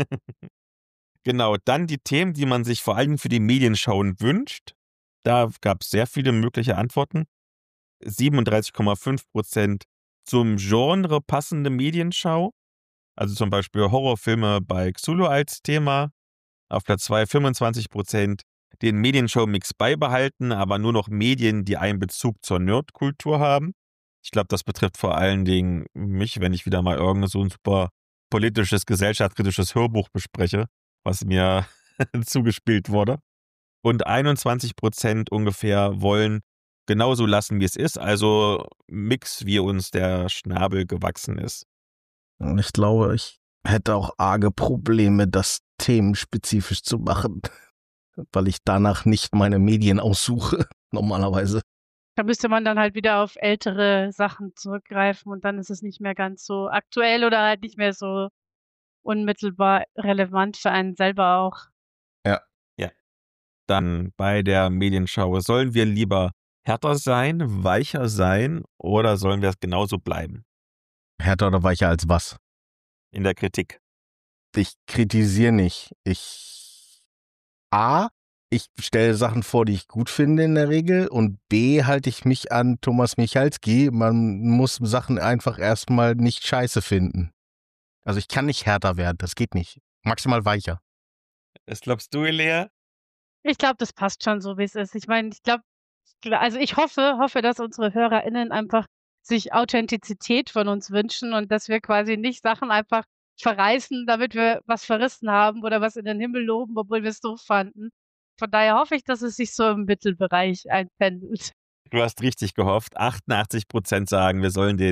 Genau, dann die Themen, die man sich vor allem für die Medienschauen wünscht. Da gab es sehr viele mögliche Antworten. siebenunddreißig Komma fünf Prozent zum Genre passende Medienschau. Also zum Beispiel Horrorfilme bei Xulu als Thema. Auf Platz zwei fünfundzwanzig Prozent den Medienshow-Mix beibehalten, aber nur noch Medien, die einen Bezug zur Nerdkultur haben. Ich glaube, das betrifft vor allen Dingen mich, wenn ich wieder mal irgend so ein super politisches, gesellschaftskritisches Hörbuch bespreche, was mir zugespielt wurde. Und einundzwanzig Prozent ungefähr wollen genauso lassen, wie es ist, also Mix, wie uns der Schnabel gewachsen ist. Ich glaube, ich hätte auch arge Probleme, das themenspezifisch zu machen, weil ich danach nicht meine Medien aussuche, normalerweise. Da müsste man dann halt wieder auf ältere Sachen zurückgreifen und dann ist es nicht mehr ganz so aktuell oder halt nicht mehr so unmittelbar relevant für einen selber auch. Ja. Ja. Dann bei der Medienschau, sollen wir lieber härter sein, weicher sein oder sollen wir es genauso bleiben? Härter oder weicher als was? In der Kritik. Ich kritisiere nicht. Ich A, ich stelle Sachen vor, die ich gut finde in der Regel und B, halte ich mich an Thomas Michalski. Man muss Sachen einfach erstmal nicht scheiße finden. Also ich kann nicht härter werden, das geht nicht. Maximal weicher. Was glaubst du, Elea? Ich glaube, das passt schon so, wie es ist. Ich meine, ich glaube, also ich hoffe, hoffe, dass unsere HörerInnen einfach sich Authentizität von uns wünschen und dass wir quasi nicht Sachen einfach verreißen, damit wir was verrissen haben oder was in den Himmel loben, obwohl wir es doof fanden. Von daher hoffe ich, dass es sich so im Mittelbereich einpendelt. Du hast richtig gehofft. achtundachtzig Prozent sagen, wir sollen den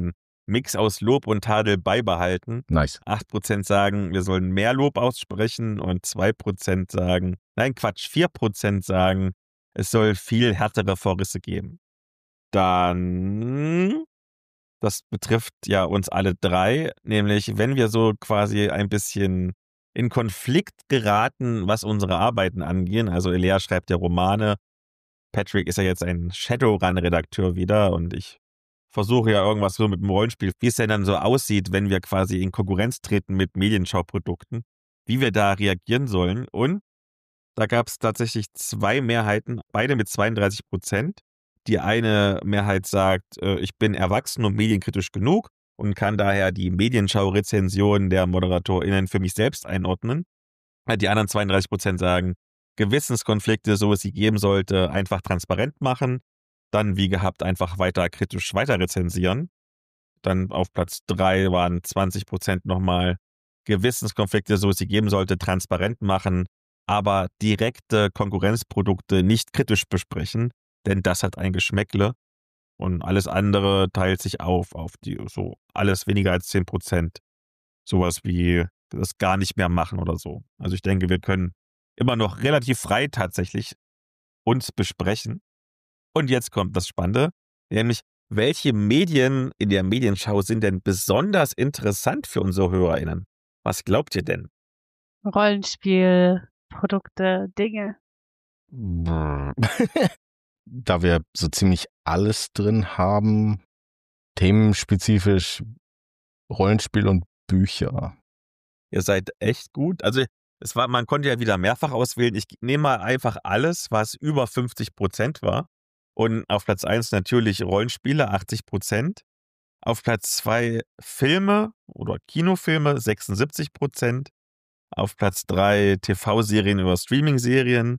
Mix aus Lob und Tadel beibehalten. Nice. acht Prozent sagen, wir sollen mehr Lob aussprechen und zwei Prozent sagen, nein Quatsch, vier Prozent sagen, es soll viel härtere Vorrisse geben. Dann, das betrifft ja uns alle drei, nämlich wenn wir so quasi ein bisschen in Konflikt geraten, was unsere Arbeiten angehen. Also Elea schreibt ja Romane, Patrick ist ja jetzt ein Shadowrun-Redakteur wieder und ich versuche ja irgendwas so mit dem Rollenspiel, wie es denn dann so aussieht, wenn wir quasi in Konkurrenz treten mit Medienschauprodukten, wie wir da reagieren sollen. Und da gab es tatsächlich zwei Mehrheiten, beide mit zweiunddreißig Prozent. Die eine Mehrheit sagt, äh, ich bin erwachsen und medienkritisch genug und kann daher die Medienschau-Rezensionen der ModeratorInnen für mich selbst einordnen. Die anderen zweiunddreißig Prozent sagen, Gewissenskonflikte, so es sie geben sollte, einfach transparent machen. Dann, wie gehabt, einfach weiter kritisch weiter rezensieren. Dann auf Platz drei waren zwanzig Prozent nochmal Gewissenskonflikte, so es sie geben sollte, transparent machen, aber direkte Konkurrenzprodukte nicht kritisch besprechen, denn das hat ein Geschmäckle. Und alles andere teilt sich auf, auf die, so alles weniger als zehn Prozent. Sowas wie das gar nicht mehr machen oder so. Also ich denke, wir können immer noch relativ frei tatsächlich uns besprechen. Und jetzt kommt das Spannende, nämlich welche Medien in der Medienschau sind denn besonders interessant für unsere HörerInnen? Was glaubt ihr denn? Rollenspiel, Produkte, Dinge. Da wir so ziemlich alles drin haben, themenspezifisch Rollenspiel und Bücher. Ihr seid echt gut. Also es war, man konnte ja wieder mehrfach auswählen. Ich nehme mal einfach alles, was über fünfzig Prozent war. Und auf Platz eins natürlich Rollenspiele, achtzig Prozent. Auf Platz zwei Filme oder Kinofilme, sechsundsiebzig Prozent. Auf Platz drei T V-Serien über Streaming-Serien.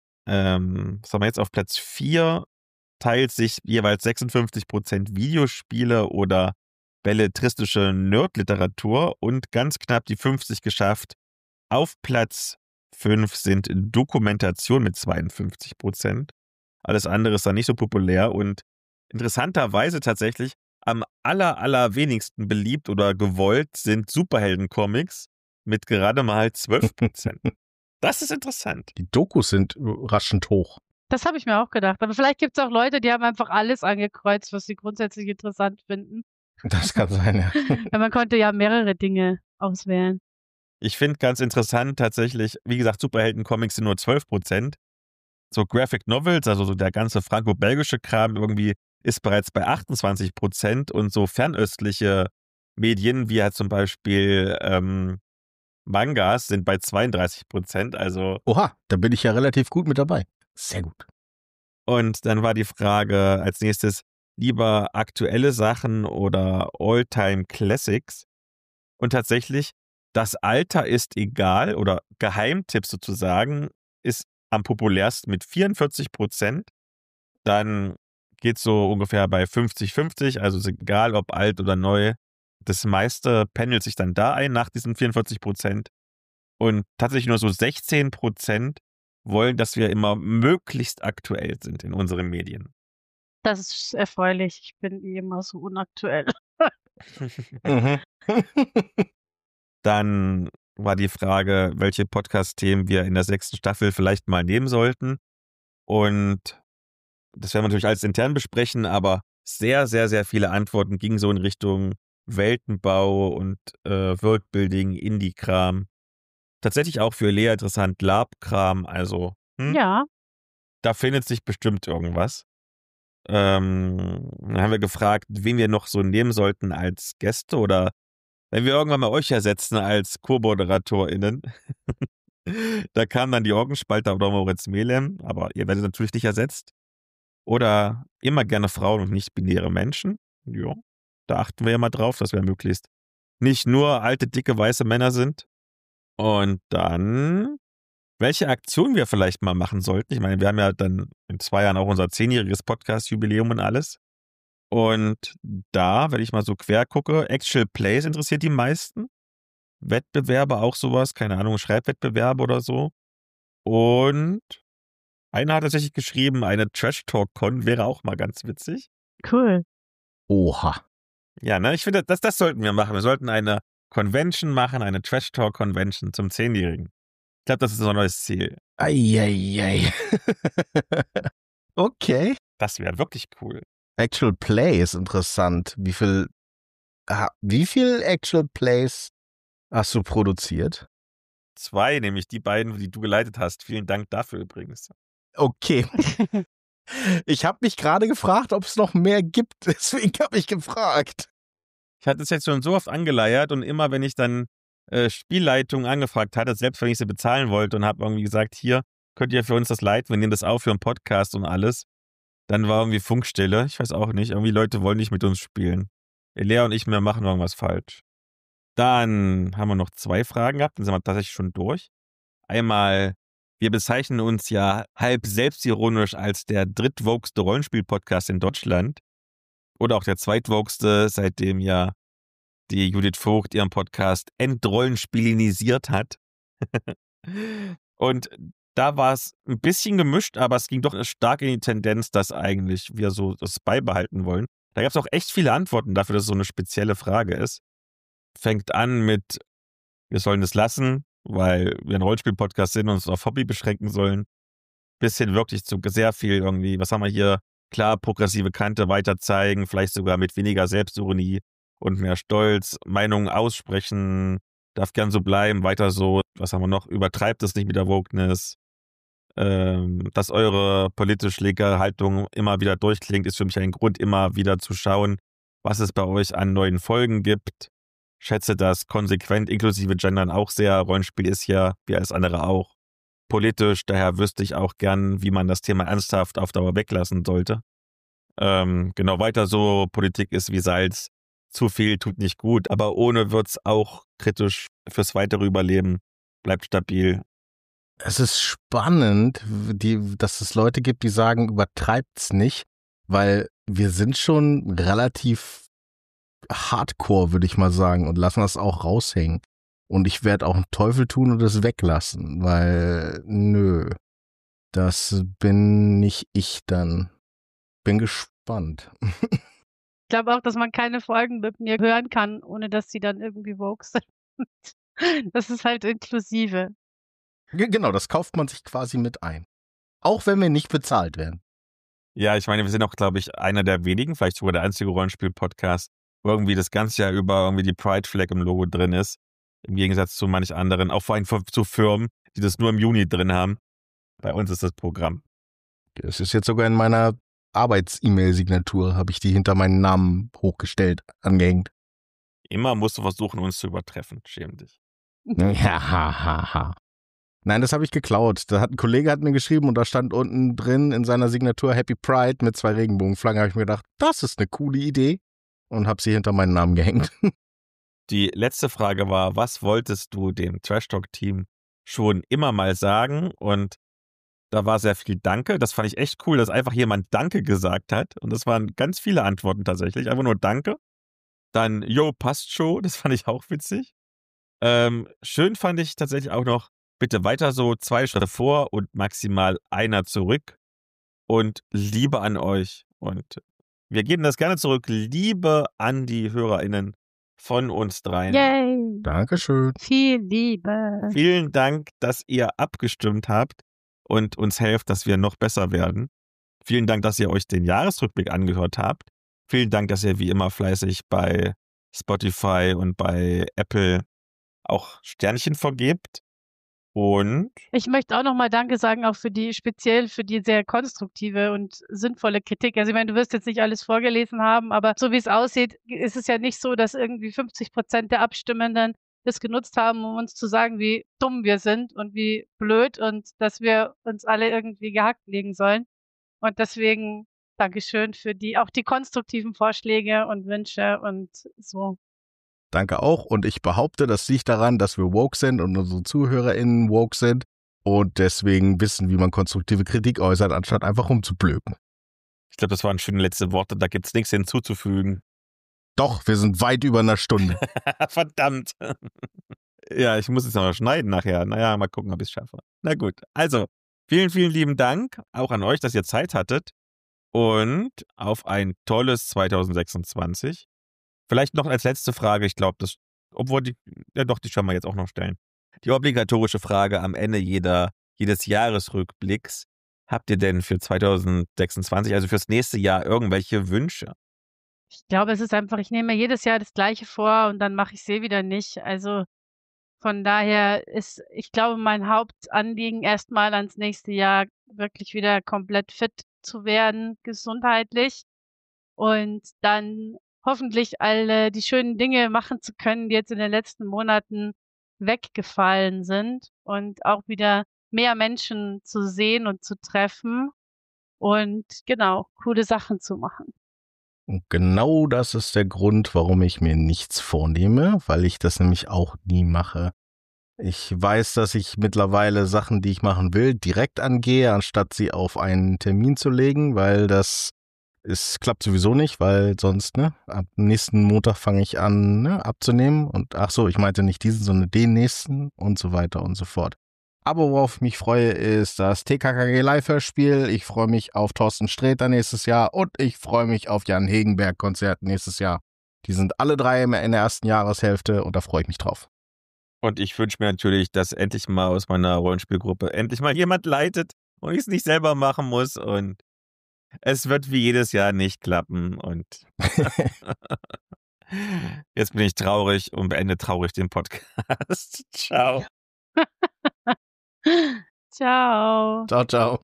Ähm, was haben wir jetzt auf Platz vier? Teilt sich jeweils sechsundfünfzig Prozent Videospiele oder belletristische Nerdliteratur und ganz knapp die fünfzig geschafft. Auf Platz fünf sind Dokumentation mit zweiundfünfzig Prozent. Alles andere ist da nicht so populär und interessanterweise tatsächlich am aller, aller wenigsten beliebt oder gewollt sind Superhelden-Comics mit gerade mal zwölf Prozent. Das ist interessant. Die Dokus sind überraschend hoch. Das habe ich mir auch gedacht. Aber vielleicht gibt es auch Leute, die haben einfach alles angekreuzt, was sie grundsätzlich interessant finden. Das kann sein, ja. Weil man konnte ja mehrere Dinge auswählen. Ich finde ganz interessant tatsächlich, wie gesagt, Superhelden-Comics sind nur zwölf Prozent. So Graphic Novels, also so der ganze franco-belgische Kram irgendwie ist bereits bei achtundzwanzig Prozent und so fernöstliche Medien wie halt zum Beispiel ähm, Mangas sind bei zweiunddreißig Prozent. Also Oha, da bin ich ja relativ gut mit dabei. Sehr gut. Und dann war die Frage als nächstes, lieber aktuelle Sachen oder All-Time Classics? Und tatsächlich, das Alter ist egal oder Geheimtipp sozusagen ist am populärsten mit vierundvierzig Prozent. Dann geht es so ungefähr bei fünfzig fünfzig, also ist egal ob alt oder neu. Das meiste pendelt sich dann da ein nach diesen vierundvierzig Prozent. Und tatsächlich nur so sechzehn Prozent wollen, dass wir immer möglichst aktuell sind in unseren Medien. Das ist erfreulich. Ich bin eh immer so unaktuell. Mhm. Dann war die Frage, welche Podcast-Themen wir in der sechsten Staffel vielleicht mal nehmen sollten. Und das werden wir natürlich alles intern besprechen, aber sehr, sehr, sehr viele Antworten gingen so in Richtung Weltenbau und äh, Worldbuilding, Indie-Kram. Tatsächlich auch für Lea interessant, Lab-Kram, also hm, Ja, da findet sich bestimmt irgendwas. Ähm, dann haben wir gefragt, wen wir noch so nehmen sollten als Gäste oder wenn wir irgendwann mal euch ersetzen als Co-ModeratorInnen. Da kam dann die Orgenspalter oder Moritz Melem, aber ihr werdet natürlich nicht ersetzt. Oder immer gerne Frauen und nicht-binäre Menschen. Ja, da achten wir ja mal drauf, dass wir möglichst nicht nur alte, dicke, weiße Männer sind. Und dann, welche Aktion wir vielleicht mal machen sollten. Ich meine, wir haben ja dann in zwei Jahren auch unser zehnjähriges Podcast-Jubiläum und alles. Und da, wenn ich mal so quer gucke, Actual Plays interessiert die meisten. Wettbewerbe auch sowas, keine Ahnung, Schreibwettbewerbe oder so. Und einer hat tatsächlich geschrieben, eine Trash-Talk-Con wäre auch mal ganz witzig. cool. Oha. Ja, ne, ich finde, das, das sollten wir machen. Wir sollten eine Convention machen, eine Trash Talk Convention zum Zehnjährigen. Ich glaube, das ist unser neues Ziel. Eieiei. Okay. Das wäre wirklich cool. Actual Play ist interessant. Wie viel, ah, wie viel Actual Plays hast du produziert? Zwei, nämlich die beiden, die du geleitet hast. Vielen Dank dafür übrigens. Okay. Ich habe mich gerade gefragt, ob es noch mehr gibt. Deswegen habe ich gefragt. Ich hatte es jetzt schon so oft angeleiert und immer, wenn ich dann äh, Spielleitung angefragt hatte, selbst wenn ich sie bezahlen wollte und habe irgendwie gesagt, hier, könnt ihr für uns das leiten, wir nehmen das auf für einen Podcast und alles, dann war irgendwie Funkstille. Ich weiß auch nicht, irgendwie Leute wollen nicht mit uns spielen. Elea und ich, wir machen irgendwas falsch. Dann haben wir noch zwei Fragen gehabt, dann sind wir tatsächlich schon durch. Einmal, wir bezeichnen uns ja halb selbstironisch als der drittvogste Rollenspiel-Podcast in Deutschland. Oder auch der zweitvogste, seitdem ja die Judith Vogt ihren Podcast entrollenspielinisiert hat. Und da war es ein bisschen gemischt, aber es ging doch stark in die Tendenz, dass eigentlich wir so das beibehalten wollen. Da gab es auch echt viele Antworten dafür, dass es so eine spezielle Frage ist. Fängt an mit, wir sollen es lassen, weil wir ein Rollenspiel-Podcast sind und uns auf Hobby beschränken sollen. Bis hin wirklich zu sehr viel irgendwie, was haben wir hier? Klar, progressive Kante weiter zeigen, vielleicht sogar mit weniger Selbstironie und mehr Stolz, Meinungen aussprechen, darf gern so bleiben, weiter so, was haben wir noch? Übertreibt es nicht mit der Wokeness. Ähm, dass eure politisch linke Haltung immer wieder durchklingt, ist für mich ein Grund, immer wieder zu schauen, was es bei euch an neuen Folgen gibt. Schätze das konsequent, inklusive Gendern auch sehr. Rollenspiel ist ja, wie alles andere auch, politisch. Daher wüsste ich auch gern, wie man das Thema ernsthaft auf Dauer weglassen sollte. Ähm, genau, weiter so, Politik ist wie Salz. Zu viel tut nicht gut, aber ohne wird's auch kritisch fürs weitere Überleben. Bleibt stabil. Es ist spannend, die, dass es Leute gibt, die sagen, übertreibt's nicht, weil wir sind schon relativ hardcore, würde ich mal sagen, und lassen das auch raushängen. Und ich werde auch einen Teufel tun und es weglassen, weil, nö, das bin nicht ich dann. Bin gespannt. Ich glaube auch, dass man keine Folgen mit mir hören kann, ohne dass sie dann irgendwie woke sind. Das ist halt inklusive. Genau, das kauft man sich quasi mit ein. Auch wenn wir nicht bezahlt werden. Ja, ich meine, wir sind auch, glaube ich, einer der wenigen, vielleicht sogar der einzige Rollenspiel-Podcast, wo irgendwie das ganze Jahr über irgendwie die Pride-Flag im Logo drin ist. Im Gegensatz zu manch anderen, auch vor allem zu Firmen, die das nur im Juni drin haben. Bei uns ist das Programm. Das ist jetzt sogar in meiner Arbeits-E-Mail-Signatur, habe ich die hinter meinen Namen hochgestellt, angehängt. Immer musst du versuchen, uns zu übertreffen. Schäm dich. Ja, ha, ha, ha. Nein, das habe ich geklaut. Da hat ein Kollege hat mir geschrieben und da stand unten drin in seiner Signatur Happy Pride mit zwei Regenbogenflaggen. Habe ich mir gedacht, das ist eine coole Idee und habe sie hinter meinen Namen gehängt. Die letzte Frage war, was wolltest du dem Trash Talk Team schon immer mal sagen? Und da war sehr viel Danke. Das fand ich echt cool, dass einfach jemand Danke gesagt hat. Und das waren ganz viele Antworten tatsächlich. Einfach nur Danke. Dann, yo, passt schon. Das fand ich auch witzig. Ähm, schön fand ich tatsächlich auch noch, bitte weiter so, zwei Schritte vor und maximal einer zurück. Und Liebe an euch. Und wir geben das gerne zurück. Liebe an die HörerInnen von uns dreien. Yay! Dankeschön. Viel Liebe. Vielen Dank, dass ihr abgestimmt habt und uns helft, dass wir noch besser werden. Vielen Dank, dass ihr euch den Jahresrückblick angehört habt. Vielen Dank, dass ihr wie immer fleißig bei Spotify und bei Apple auch Sternchen vergebt. Und Ich möchte auch nochmal Danke sagen, auch für die, speziell für die sehr konstruktive und sinnvolle Kritik. Also ich meine, du wirst jetzt nicht alles vorgelesen haben, aber so wie es aussieht, ist es ja nicht so, dass irgendwie fünfzig Prozent der Abstimmenden das genutzt haben, um uns zu sagen, wie dumm wir sind und wie blöd und dass wir uns alle irgendwie gehackt legen sollen. Und deswegen Dankeschön für die, auch die konstruktiven Vorschläge und Wünsche und so. Danke auch. Und ich behaupte, das liegt daran, dass wir woke sind und unsere ZuhörerInnen woke sind und deswegen wissen, wie man konstruktive Kritik äußert, anstatt einfach rumzublöken. ich glaube, das waren schöne letzte Worte. Da gibt es nichts hinzuzufügen. Doch, wir sind weit über einer Stunde. Verdammt. Ja, ich muss jetzt noch mal schneiden nachher. Naja, mal gucken, ob ich es schaffe. Na gut. Also, vielen, vielen lieben Dank auch an euch, dass ihr Zeit hattet. Und auf ein tolles zwanzig sechsundzwanzig. Vielleicht noch als letzte Frage, ich glaube, das, obwohl die, ja doch, die können wir jetzt auch noch stellen. Die obligatorische Frage am Ende jeder, jedes Jahresrückblicks. Habt ihr denn für zwanzig sechsundzwanzig, also fürs nächste Jahr, irgendwelche Wünsche? Ich glaube, es ist einfach, ich nehme mir jedes Jahr das Gleiche vor und dann mache ich es eh wieder nicht. Also von daher ist, ich glaube, mein Hauptanliegen erstmal ans nächste Jahr wirklich wieder komplett fit zu werden, gesundheitlich und dann hoffentlich alle die schönen Dinge machen zu können, die jetzt in den letzten Monaten weggefallen sind und auch wieder mehr Menschen zu sehen und zu treffen und genau, coole Sachen zu machen. Und genau das ist der Grund, warum ich mir nichts vornehme, weil ich das nämlich auch nie mache. Ich weiß, dass ich mittlerweile Sachen, die ich machen will, direkt angehe, anstatt sie auf einen Termin zu legen, weil das es klappt sowieso nicht, weil sonst, ne, ab nächsten Montag fange ich an, ne, abzunehmen und ach so, ich meinte nicht diesen, sondern den nächsten und so weiter und so fort. Aber worauf ich mich freue, ist das T K K G Live-Hörspiel. Ich freue mich auf Thorsten Sträter nächstes Jahr und ich freue mich auf Jan Hegenberg-Konzert nächstes Jahr. Die sind alle drei in der ersten Jahreshälfte und da freue ich mich drauf. Und ich wünsche mir natürlich, dass endlich mal aus meiner Rollenspielgruppe endlich mal jemand leitet und ich es nicht selber machen muss. Und es wird wie jedes Jahr nicht klappen. Und jetzt bin ich traurig und beende traurig den Podcast. Ciao. Ciao. Ciao, ciao.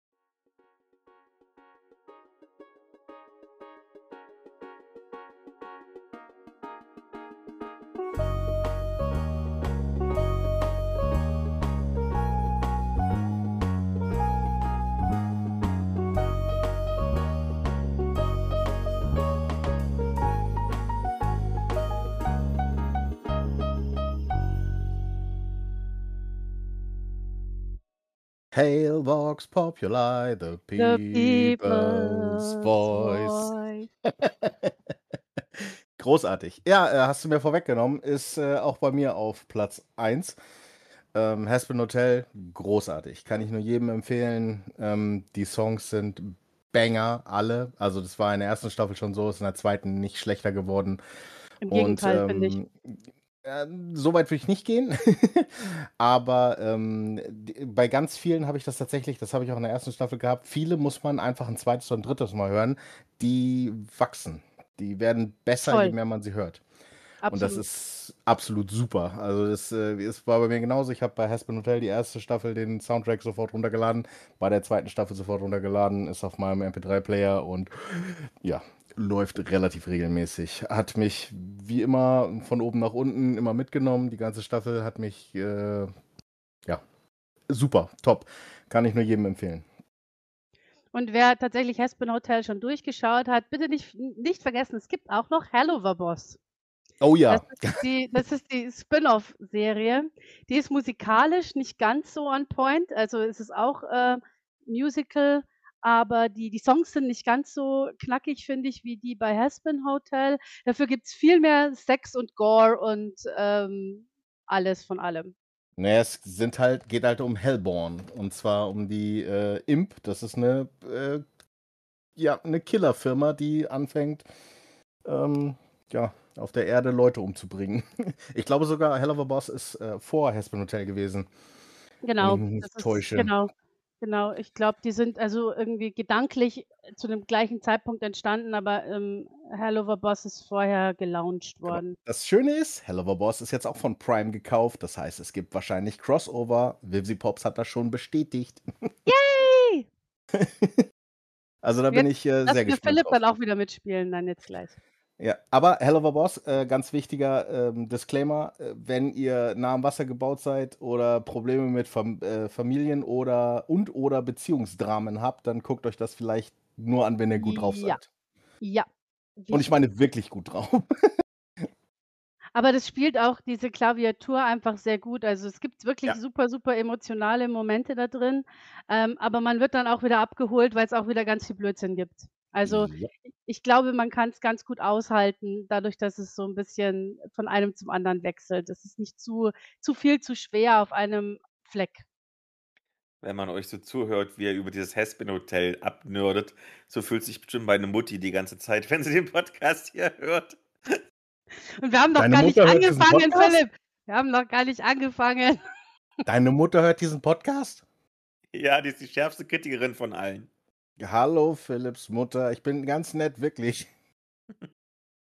Hailbox Populi, the The people's people's voice. voice. Großartig. Ja, äh, hast du mir vorweggenommen, ist äh, auch bei mir auf Platz eins. Ähm, Haspin Hotel, großartig. Kann ich nur jedem empfehlen. Ähm, die Songs sind Banger, alle. Also das war in der ersten Staffel schon so, ist in der zweiten nicht schlechter geworden. Im Und Gegenteil, finde ich. ähm, äh, so weit würde ich nicht gehen. Aber ähm, die, bei ganz vielen habe ich das tatsächlich, das habe ich auch in der ersten Staffel gehabt. Viele muss man einfach ein zweites oder ein drittes Mal hören. Die wachsen. Die werden besser, je Voll. mehr man sie hört. Und das Absolut. ist absolut super. Also das äh, es war bei mir genauso. Ich habe bei Haspin Hotel die erste Staffel den Soundtrack sofort runtergeladen, bei der zweiten Staffel sofort runtergeladen, ist auf meinem M P drei Player und ja, läuft relativ regelmäßig. Hat mich wie immer von oben nach unten immer mitgenommen. Die ganze Staffel hat mich äh, ja super, top. Kann ich nur jedem empfehlen. Und wer tatsächlich Haspin Hotel schon durchgeschaut hat, bitte nicht, nicht vergessen, es gibt auch noch Helluva-Boss. Oh Das ja. ist die, das ist die Spin-off-Serie. Die ist musikalisch nicht ganz so on point. Also es ist auch äh, Musical, aber die, die Songs sind nicht ganz so knackig, finde ich, wie die bei Haspin Hotel. Dafür gibt es viel mehr Sex und Gore und ähm, alles von allem. Naja, es sind halt, geht halt um Hellborn. Und zwar um die äh, Imp. Das ist eine, äh, ja, eine Killerfirma, die anfängt, ähm, ja, auf der Erde Leute umzubringen. Ich glaube sogar, Hell of a Boss ist äh, vor Haspin Hotel gewesen. Genau, Wenn ich mich das nicht ist täusche. genau, genau. Ich glaube, die sind also irgendwie gedanklich zu dem gleichen Zeitpunkt entstanden, aber ähm, Hell of a Boss ist vorher gelauncht Genau. worden. Das Schöne ist, Hell of a Boss ist jetzt auch von Prime gekauft. Das heißt, es gibt wahrscheinlich Crossover. Vivzy Pops hat das schon bestätigt. Yay! Also da bin Jetzt ich äh, lassen sehr wir gespannt Philipp drauf. dann auch wieder mitspielen, dann jetzt gleich. Ja, aber Hell of a Boss, äh, ganz wichtiger ähm, Disclaimer, äh, wenn ihr nah am Wasser gebaut seid oder Probleme mit Fam äh, Familien oder und oder Beziehungsdramen habt, dann guckt euch das vielleicht nur an, wenn ihr gut drauf Ja, seid. ja, Und ich wichtig. meine wirklich gut drauf. Aber das spielt auch diese Klaviatur einfach sehr gut. Also, es gibt wirklich Ja. super, super emotionale Momente da drin, ähm, aber man wird dann auch wieder abgeholt, weil's auch wieder ganz viel Blödsinn gibt. Also, Ja. ich glaube, man kann's ganz gut aushalten, dadurch, dass es so 'n bisschen von einem zum anderen wechselt. Es ist nicht zu zu viel, zu schwer auf einem Fleck. Wenn man euch so zuhört, wie ihr über dieses Haspin Hotel abnördet, so fühlt sich bestimmt meine Mutti die ganze Zeit, wenn sie den Podcast hier hört. Und wir haben noch Deine gar nicht Mutter hört diesen angefangen, Podcast? Philipp. Wir haben noch gar nicht angefangen. Deine Mutter hört diesen Podcast? Ja, die ist die schärfste Kritikerin von allen. Hallo, Philipps Mutter. Ich bin ganz nett, wirklich.